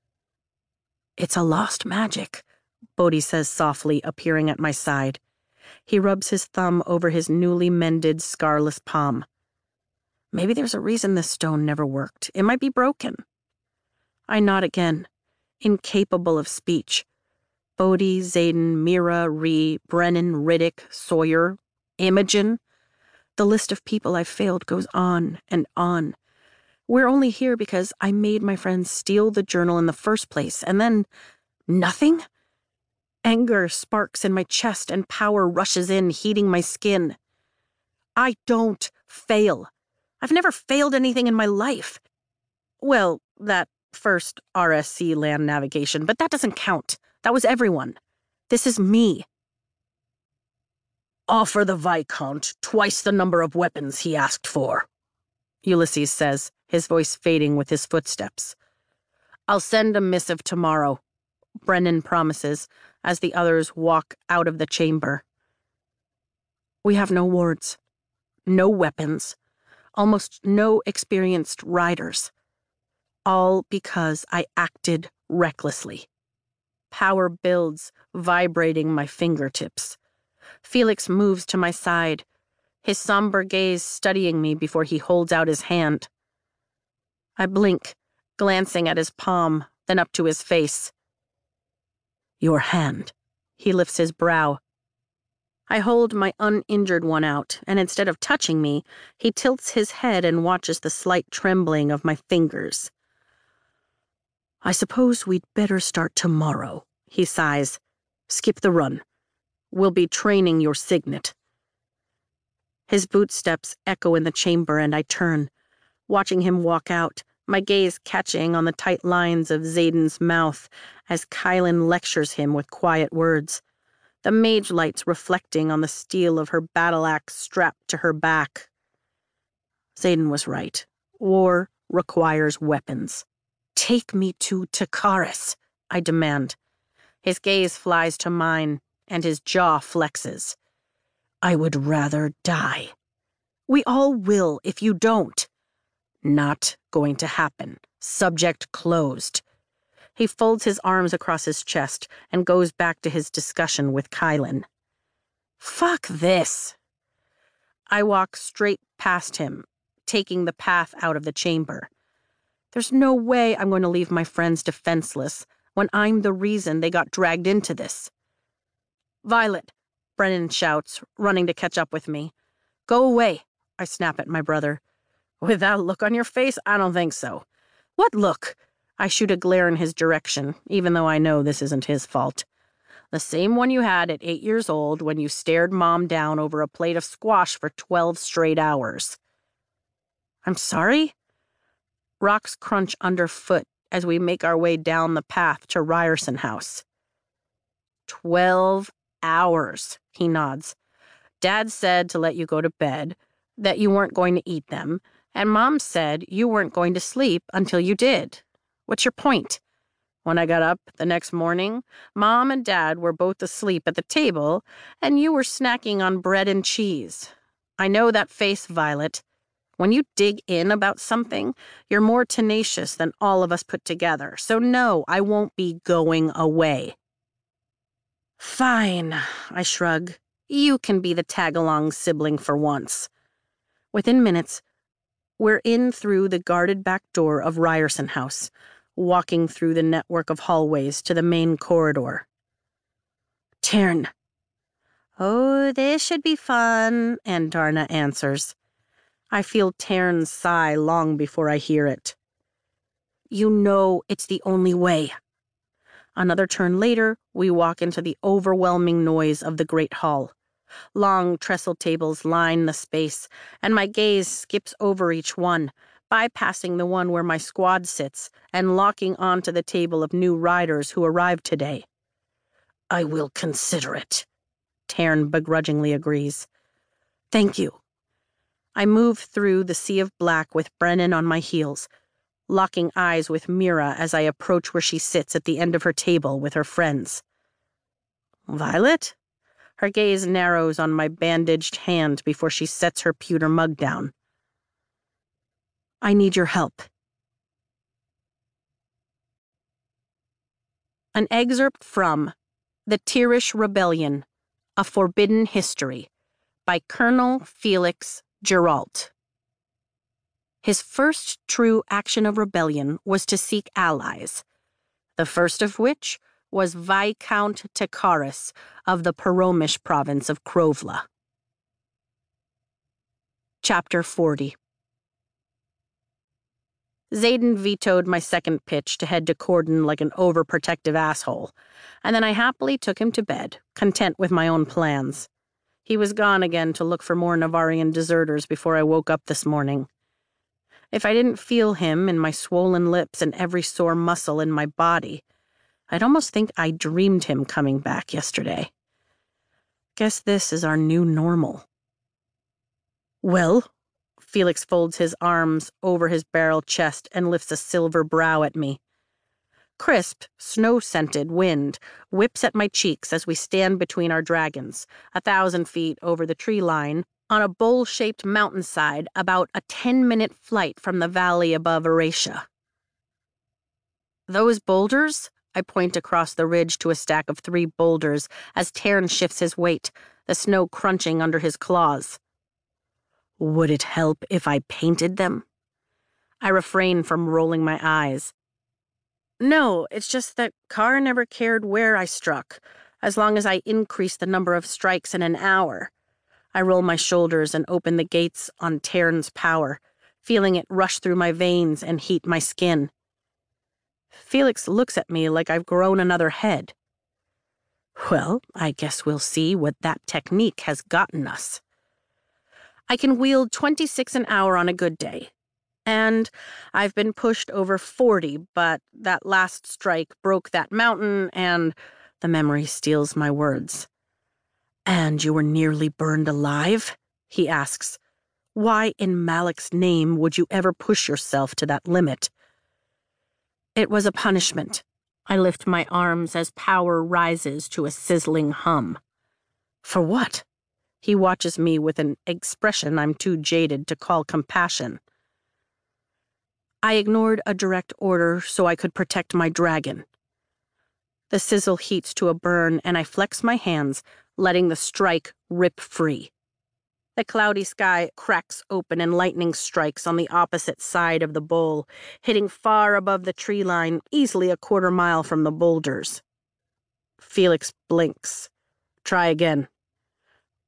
It's a lost magic, Bodhi says softly, appearing at my side. He rubs his thumb over his newly mended, scarless palm. Maybe there's a reason this stone never worked. It might be broken. I nod again, incapable of speech. Bodhi, Xaden, Mira, Ree, Brennan, Riddick, Sawyer, Imogen. The list of people I've failed goes on and on. We're only here because I made my friends steal the journal in the first place, and then nothing? Anger sparks in my chest and power rushes in, heating my skin. I don't fail. I've never failed anything in my life. Well, that first R S C land navigation, but that doesn't count. That was everyone. This is me. Offer the Viscount twice the number of weapons he asked for, Ulysses says, his voice fading with his footsteps. I'll send a missive tomorrow, Brennan promises, as the others walk out of the chamber. We have no wards, no weapons, almost no experienced riders. All because I acted recklessly. Power builds, vibrating my fingertips. Felix moves to my side, his somber gaze studying me before he holds out his hand. I blink, glancing at his palm, then up to his face. Your hand. He lifts his brow. I hold my uninjured one out, and instead of touching me, he tilts his head and watches the slight trembling of my fingers. I suppose we'd better start tomorrow, he sighs. Skip the run. We'll be training your signet. His bootsteps echo in the chamber, and I turn, watching him walk out, my gaze catching on the tight lines of Xaden's mouth as Kylan lectures him with quiet words, the mage lights reflecting on the steel of her battle axe strapped to her back. Xaden was right. War requires weapons. Take me to Takaris, I demand. His gaze flies to mine, and his jaw flexes. I would rather die. We all will if you don't. Not going to happen. Subject closed. He folds his arms across his chest and goes back to his discussion with Kylan. Fuck this. I walk straight past him, taking the path out of the chamber. There's no way I'm going to leave my friends defenseless when I'm the reason they got dragged into this. Violet, Brennan shouts, running to catch up with me. Go away, I snap at my brother. With that look on your face, I don't think so. What look? I shoot a glare in his direction, even though I know this isn't his fault. The same one you had at eight years old when you stared Mom down over a plate of squash for twelve straight hours. I'm sorry? Rocks crunch underfoot as we make our way down the path to Ryerson House. Twelve hours, he nods. Dad said to let you go to bed, that you weren't going to eat them, and Mom said you weren't going to sleep until you did. What's your point? When I got up the next morning, Mom and Dad were both asleep at the table, and you were snacking on bread and cheese. I know that face, Violet. When you dig in about something, you're more tenacious than all of us put together, so no, I won't be going away. Fine, I shrug. You can be the tag-along sibling for once. Within minutes, we're in through the guarded back door of Ryerson House, walking through the network of hallways to the main corridor. Tern. Oh, this should be fun, Andarna answers. I feel Tern's sigh long before I hear it. You know it's the only way. Another turn later, we walk into the overwhelming noise of the Great Hall. Long trestle tables line the space, and my gaze skips over each one, bypassing the one where my squad sits and locking onto the table of new riders who arrived today. I will consider it, Tern begrudgingly agrees. Thank you. I move through the sea of black with Brennan on my heels, locking eyes with Mira as I approach where she sits at the end of her table with her friends. Violet? Her gaze narrows on my bandaged hand before she sets her pewter mug down. I need your help. An excerpt from The Tirish Rebellion, A Forbidden History by Colonel Felix Gerault. His first true action of rebellion was to seek allies, the first of which was Viscount Tekaris of the Paromish province of Krovla. Chapter forty. Xaden vetoed my second pitch to head to Corden like an overprotective asshole, and then I happily took him to bed, content with my own plans. He was gone again to look for more Navarian deserters before I woke up this morning. If I didn't feel him in my swollen lips and every sore muscle in my body, I'd almost think I dreamed him coming back yesterday. Guess this is our new normal. Well? Felix folds his arms over his barrel chest and lifts a silver brow at me. Crisp, snow-scented wind whips at my cheeks as we stand between our dragons, a thousand feet over the tree line, on a bowl-shaped mountainside about a ten-minute flight from the valley above Eratia. Those boulders? I point across the ridge to a stack of three boulders as Tern shifts his weight, the snow crunching under his claws. Would it help if I painted them? I refrain from rolling my eyes. No, it's just that Carr never cared where I struck, as long as I increased the number of strikes in an hour. I roll my shoulders and open the gates on Tern's power, feeling it rush through my veins and heat my skin. Felix looks at me like I've grown another head. Well, I guess we'll see what that technique has gotten us. I can wield twenty-six an hour on a good day. And I've been pushed over forty, but that last strike broke that mountain and the memory steals my words. And you were nearly burned alive? He asks. Why in Malik's name would you ever push yourself to that limit? It was a punishment. I lift my arms as power rises to a sizzling hum. For what? He watches me with an expression I'm too jaded to call compassion. I ignored a direct order so I could protect my dragon. The sizzle heats to a burn and I flex my hands, letting the strike rip free. The cloudy sky cracks open and lightning strikes on the opposite side of the bowl, hitting far above the tree line, easily a quarter mile from the boulders. Felix blinks. Try again.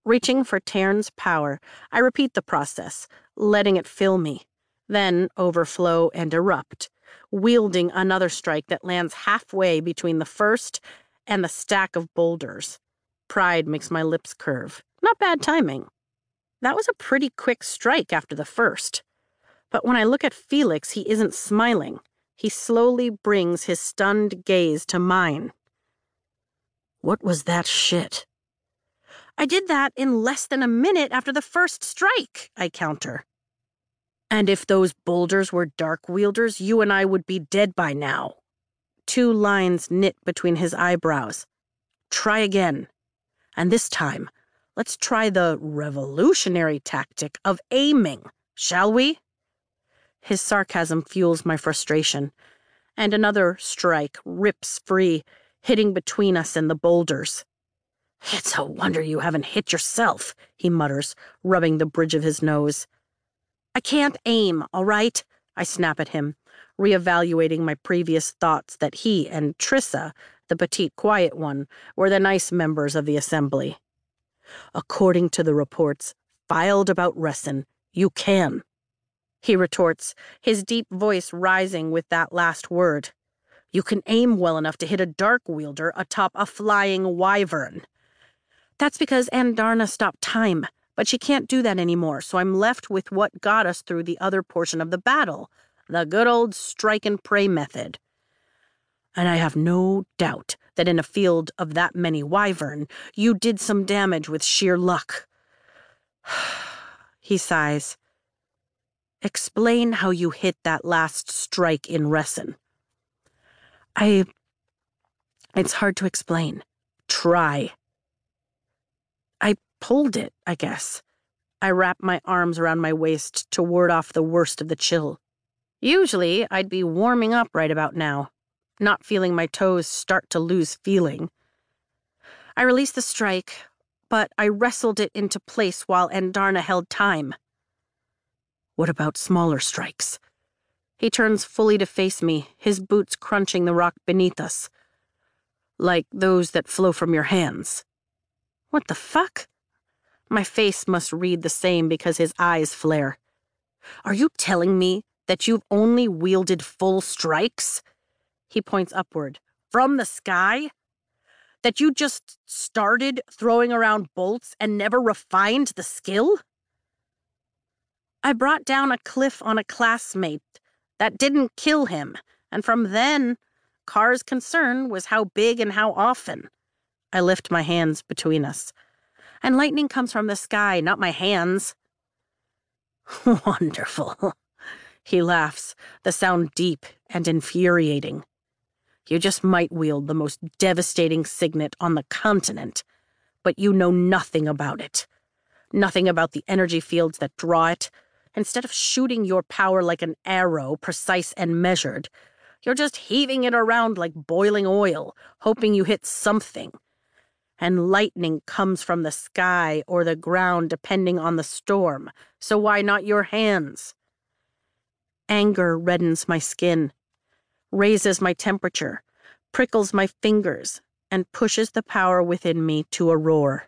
Reaching for Tairn's power, I repeat the process, letting it fill me, then overflow and erupt, wielding another strike that lands halfway between the first and the stack of boulders. Pride makes my lips curve. Not bad timing. That was a pretty quick strike after the first. But when I look at Felix, he isn't smiling. He slowly brings his stunned gaze to mine. What was that shit? I did that in less than a minute after the first strike, I counter. And if those boulders were dark wielders, you and I would be dead by now. Two lines knit between his eyebrows. Try again. And this time, let's try the revolutionary tactic of aiming, shall we? His sarcasm fuels my frustration, and another strike rips free, hitting between us and the boulders. It's a wonder you haven't hit yourself, he mutters, rubbing the bridge of his nose. I can't aim, all right? I snap at him, reevaluating my previous thoughts that he and Trissa, the petite quiet one, were the nice members of the assembly. According to the reports filed about Resen, you can, he retorts, his deep voice rising with that last word. You can aim well enough to hit a dark wielder atop a flying wyvern. That's because Andarna stopped time, but she can't do that anymore, so I'm left with what got us through the other portion of the battle, the good old strike and pray method. And I have no doubt that in a field of that many wyvern, you did some damage with sheer luck. He sighs. Explain how you hit that last strike in Resen. I... It's hard to explain. Try. I pulled it, I guess. I wrap my arms around my waist to ward off the worst of the chill. Usually, I'd be warming up right about now, not feeling my toes start to lose feeling. I released the strike, but I wrestled it into place while Andarna held time. What about smaller strikes? He turns fully to face me, his boots crunching the rock beneath us. Like those that flow from your hands. What the fuck? My face must read the same because his eyes flare. Are you telling me that you've only wielded full strikes? He points upward. From the sky? That you just started throwing around bolts and never refined the skill? I brought down a cliff on a classmate. That didn't kill him, and from then, Carr's concern was how big and how often. I lift my hands between us. And lightning comes from the sky, not my hands. Wonderful. He laughs, the sound deep and infuriating. You just might wield the most devastating signet on the continent, but you know nothing about it. Nothing about the energy fields that draw it. Instead of shooting your power like an arrow, precise and measured, you're just heaving it around like boiling oil, hoping you hit something. And lightning comes from the sky or the ground depending on the storm, so why not your hands? Anger reddens my skin, raises my temperature, prickles my fingers, and pushes the power within me to a roar.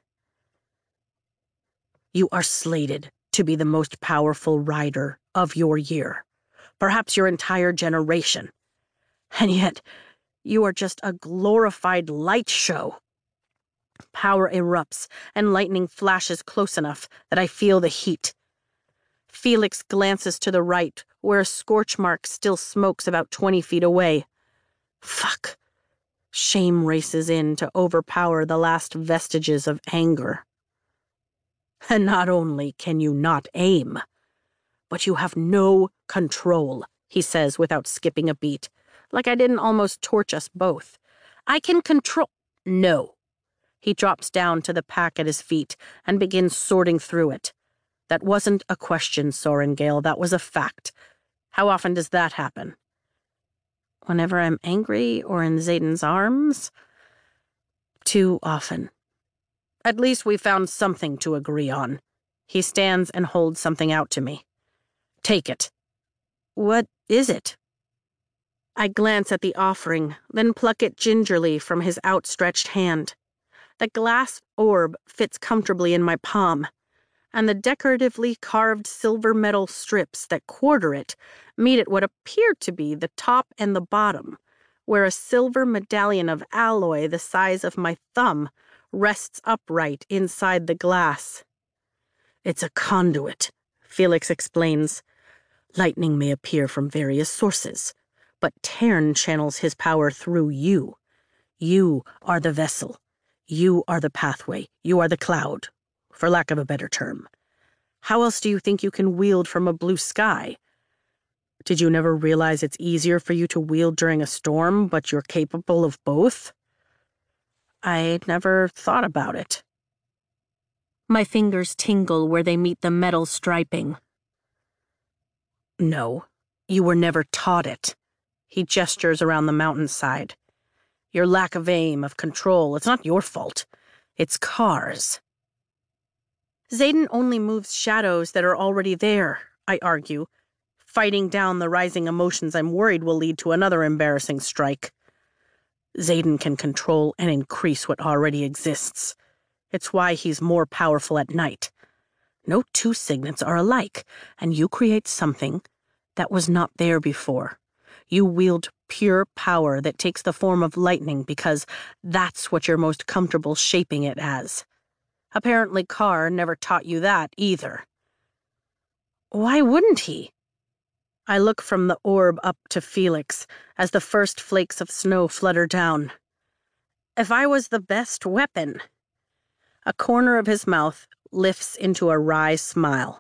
You are slated to be the most powerful rider of your year, perhaps your entire generation. And yet, you are just a glorified light show. Power erupts, and lightning flashes close enough that I feel the heat. Felix glances to the right, where a scorch mark still smokes about twenty feet away. Fuck. Shame races in to overpower the last vestiges of anger. And not only can you not aim, but you have no control, he says without skipping a beat, like I didn't almost torch us both. I can control— No. He drops down to the pack at his feet and begins sorting through it. That wasn't a question, Sorengale. That was a fact. How often does that happen? Whenever I'm angry or in Xaden's arms? Too often. At least we found something to agree on. He stands and holds something out to me. Take it. What is it? I glance at the offering, then pluck it gingerly from his outstretched hand. The glass orb fits comfortably in my palm, and the decoratively carved silver metal strips that quarter it meet at what appear to be the top and the bottom, where a silver medallion of alloy the size of my thumb rests upright inside the glass. It's a conduit, Felix explains. Lightning may appear from various sources, but Tern channels his power through you. You are the vessel. You are the pathway. You are the cloud, for lack of a better term. How else do you think you can wield from a blue sky? Did you never realize it's easier for you to wield during a storm, but you're capable of both? I never thought about it. My fingers tingle where they meet the metal striping. No, you were never taught it. He gestures around the mountainside. Your lack of aim, of control, it's not your fault. It's Kar's. Xaden only moves shadows that are already there, I argue, fighting down the rising emotions I'm worried will lead to another embarrassing strike. Xaden can control and increase what already exists. It's why he's more powerful at night. No two signets are alike, and you create something that was not there before. You wield pure power that takes the form of lightning because that's what you're most comfortable shaping it as. Apparently Kar never taught you that either. Why wouldn't he? I look from the orb up to Felix as the first flakes of snow flutter down. If I was the best weapon. A corner of his mouth lifts into a wry smile.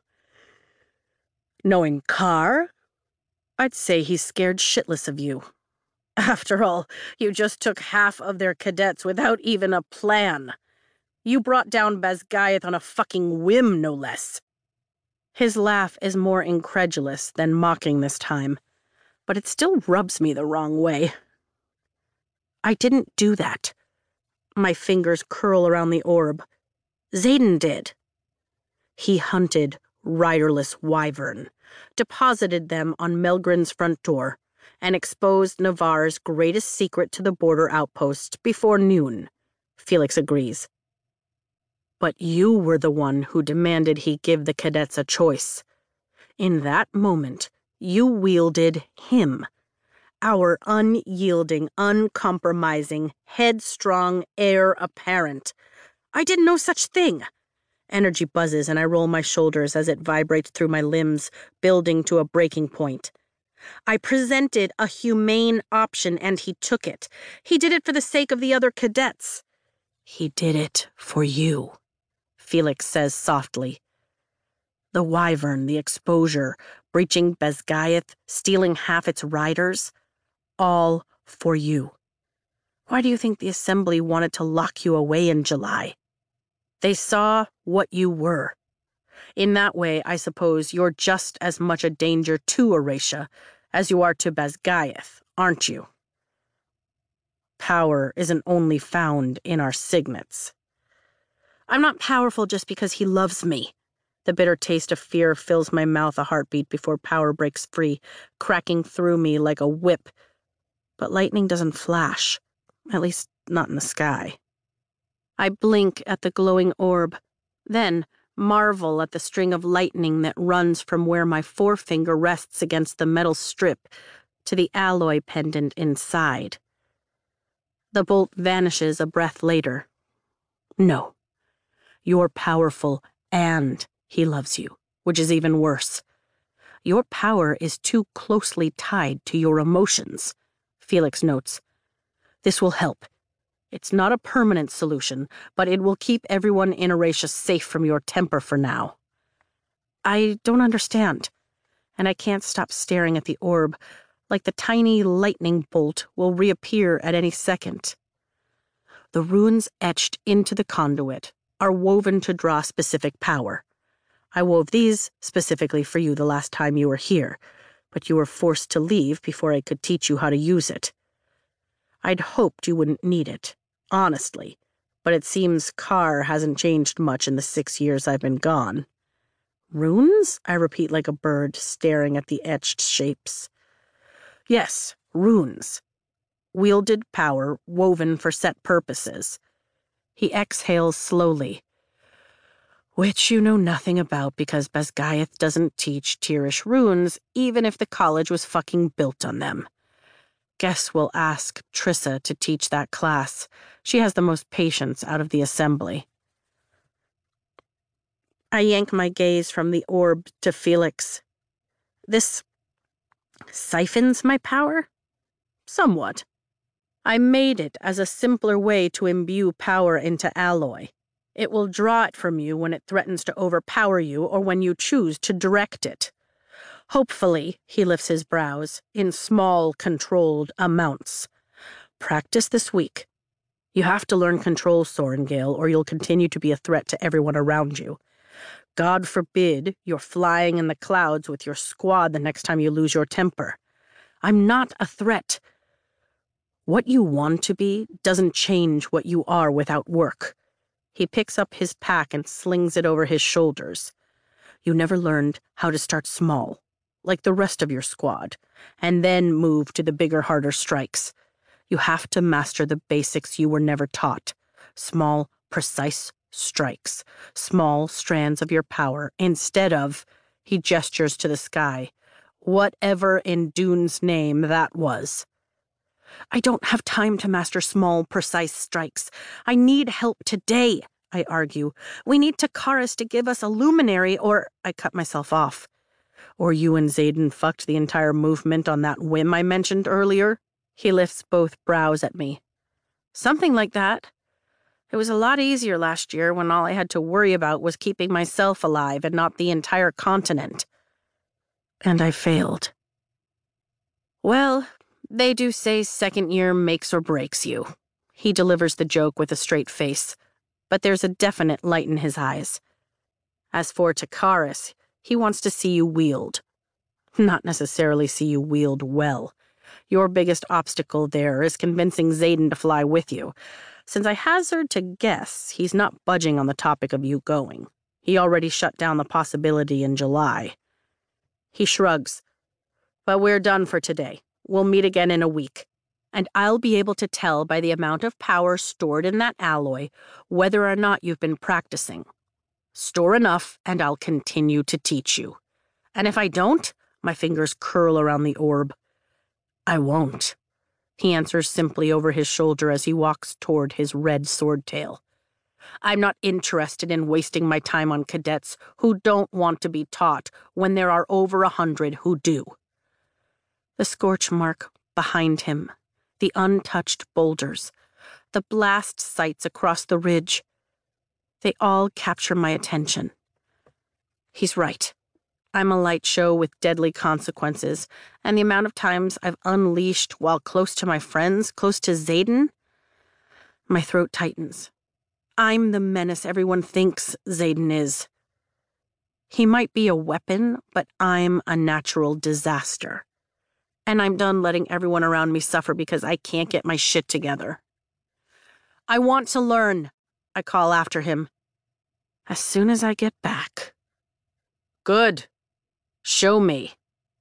Knowing Kar, I'd say he's scared shitless of you. After all, you just took half of their cadets without even a plan. You brought down Basgiath on a fucking whim, no less. His laugh is more incredulous than mocking this time, but it still rubs me the wrong way. I didn't do that. My fingers curl around the orb. Xaden did. He hunted riderless wyvern, deposited them on Melgren's front door, and exposed Navarre's greatest secret to the border outpost before noon. Felix agrees. But you were the one who demanded he give the cadets a choice. In that moment, you wielded him. Our unyielding, uncompromising, headstrong heir apparent. I did no such thing. Energy buzzes and I roll my shoulders as it vibrates through my limbs, building to a breaking point. I presented a humane option and he took it. He did it for the sake of the other cadets. He did it for you, Felix says softly. The wyvern, the exposure, breaching Basgiath, stealing half its riders, all for you. Why do you think the Assembly wanted to lock you away in July? They saw what you were. In that way, I suppose you're just as much a danger to Auretia as you are to Basgiath, aren't you? Power isn't only found in our signets. I'm not powerful just because he loves me. The bitter taste of fear fills my mouth a heartbeat before power breaks free, cracking through me like a whip. But lightning doesn't flash, at least not in the sky. I blink at the glowing orb, then marvel at the string of lightning that runs from where my forefinger rests against the metal strip to the alloy pendant inside. The bolt vanishes a breath later. No. You're powerful and he loves you, which is even worse. Your power is too closely tied to your emotions, Felix notes. This will help. It's not a permanent solution, but it will keep everyone in Auretia safe from your temper for now. I don't understand, and I can't stop staring at the orb, like the tiny lightning bolt will reappear at any second. The runes etched into the conduit are woven to draw specific power. I wove these specifically for you the last time you were here, but you were forced to leave before I could teach you how to use it. I'd hoped you wouldn't need it, honestly, but it seems Kar hasn't changed much in the six years I've been gone. Runes? I repeat like a bird, staring at the etched shapes. Yes, runes. Wielded power woven for set purposes. He exhales slowly. Which you know nothing about because Basgiath doesn't teach Tirish runes, even if the college was fucking built on them. Guess we'll ask Trissa to teach that class. She has the most patience out of the assembly. I yank my gaze from the orb to Felix. This siphons my power? Somewhat. I made it as a simpler way to imbue power into alloy. It will draw it from you when it threatens to overpower you or when you choose to direct it. Hopefully, he lifts his brows, in small, controlled amounts. Practice this week. You have to learn control, Sorengale, or you'll continue to be a threat to everyone around you. God forbid you're flying in the clouds with your squad the next time you lose your temper. I'm not a threat. What you want to be doesn't change what you are without work. He picks up his pack and slings it over his shoulders. You never learned how to start small, like the rest of your squad, and then move to the bigger, harder strikes. You have to master the basics you were never taught. Small, precise strikes. Small strands of your power instead of, he gestures to the sky, whatever in Dune's name that was. I don't have time to master small, precise strikes. I need help today, I argue. We need Takaris to give us a luminary, or I cut myself off. Or you and Xaden fucked the entire movement on that whim I mentioned earlier? He lifts both brows at me. Something like that. It was a lot easier last year when all I had to worry about was keeping myself alive and not the entire continent. And I failed. Well, they do say second year makes or breaks you. He delivers the joke with a straight face, but there's a definite light in his eyes. As for Takaris, he wants to see you wield. Not necessarily see you wield well. Your biggest obstacle there is convincing Xaden to fly with you, since I hazard to guess he's not budging on the topic of you going. He already shut down the possibility in July. He shrugs. But we're done for today. We'll meet again in a week, and I'll be able to tell by the amount of power stored in that alloy whether or not you've been practicing. Store enough, and I'll continue to teach you. And if I don't, my fingers curl around the orb. I won't, he answers simply over his shoulder as he walks toward his red swordtail. I'm not interested in wasting my time on cadets who don't want to be taught when there are over a hundred who do. The scorch mark behind him, the untouched boulders, the blast sites across the ridge. They all capture my attention. He's right. I'm a light show with deadly consequences, and the amount of times I've unleashed while close to my friends, close to Xaden, my throat tightens. I'm the menace everyone thinks Xaden is. He might be a weapon, but I'm a natural disaster. And I'm done letting everyone around me suffer because I can't get my shit together. I want to learn, I call after him. As soon as I get back. Good. Show me.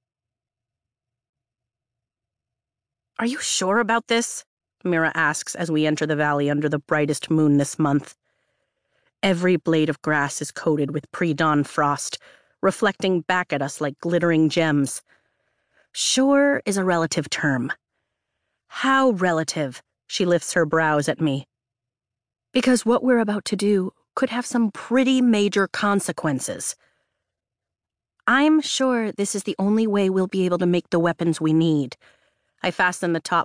Are you sure about this? Mira asks as we enter the valley under the brightest moon this month. Every blade of grass is coated with pre-dawn frost, reflecting back at us like glittering gems. Sure is a relative term. How relative? She lifts her brows at me. Because what we're about to do could have some pretty major consequences. I'm sure this is the only way we'll be able to make the weapons we need. I fasten the top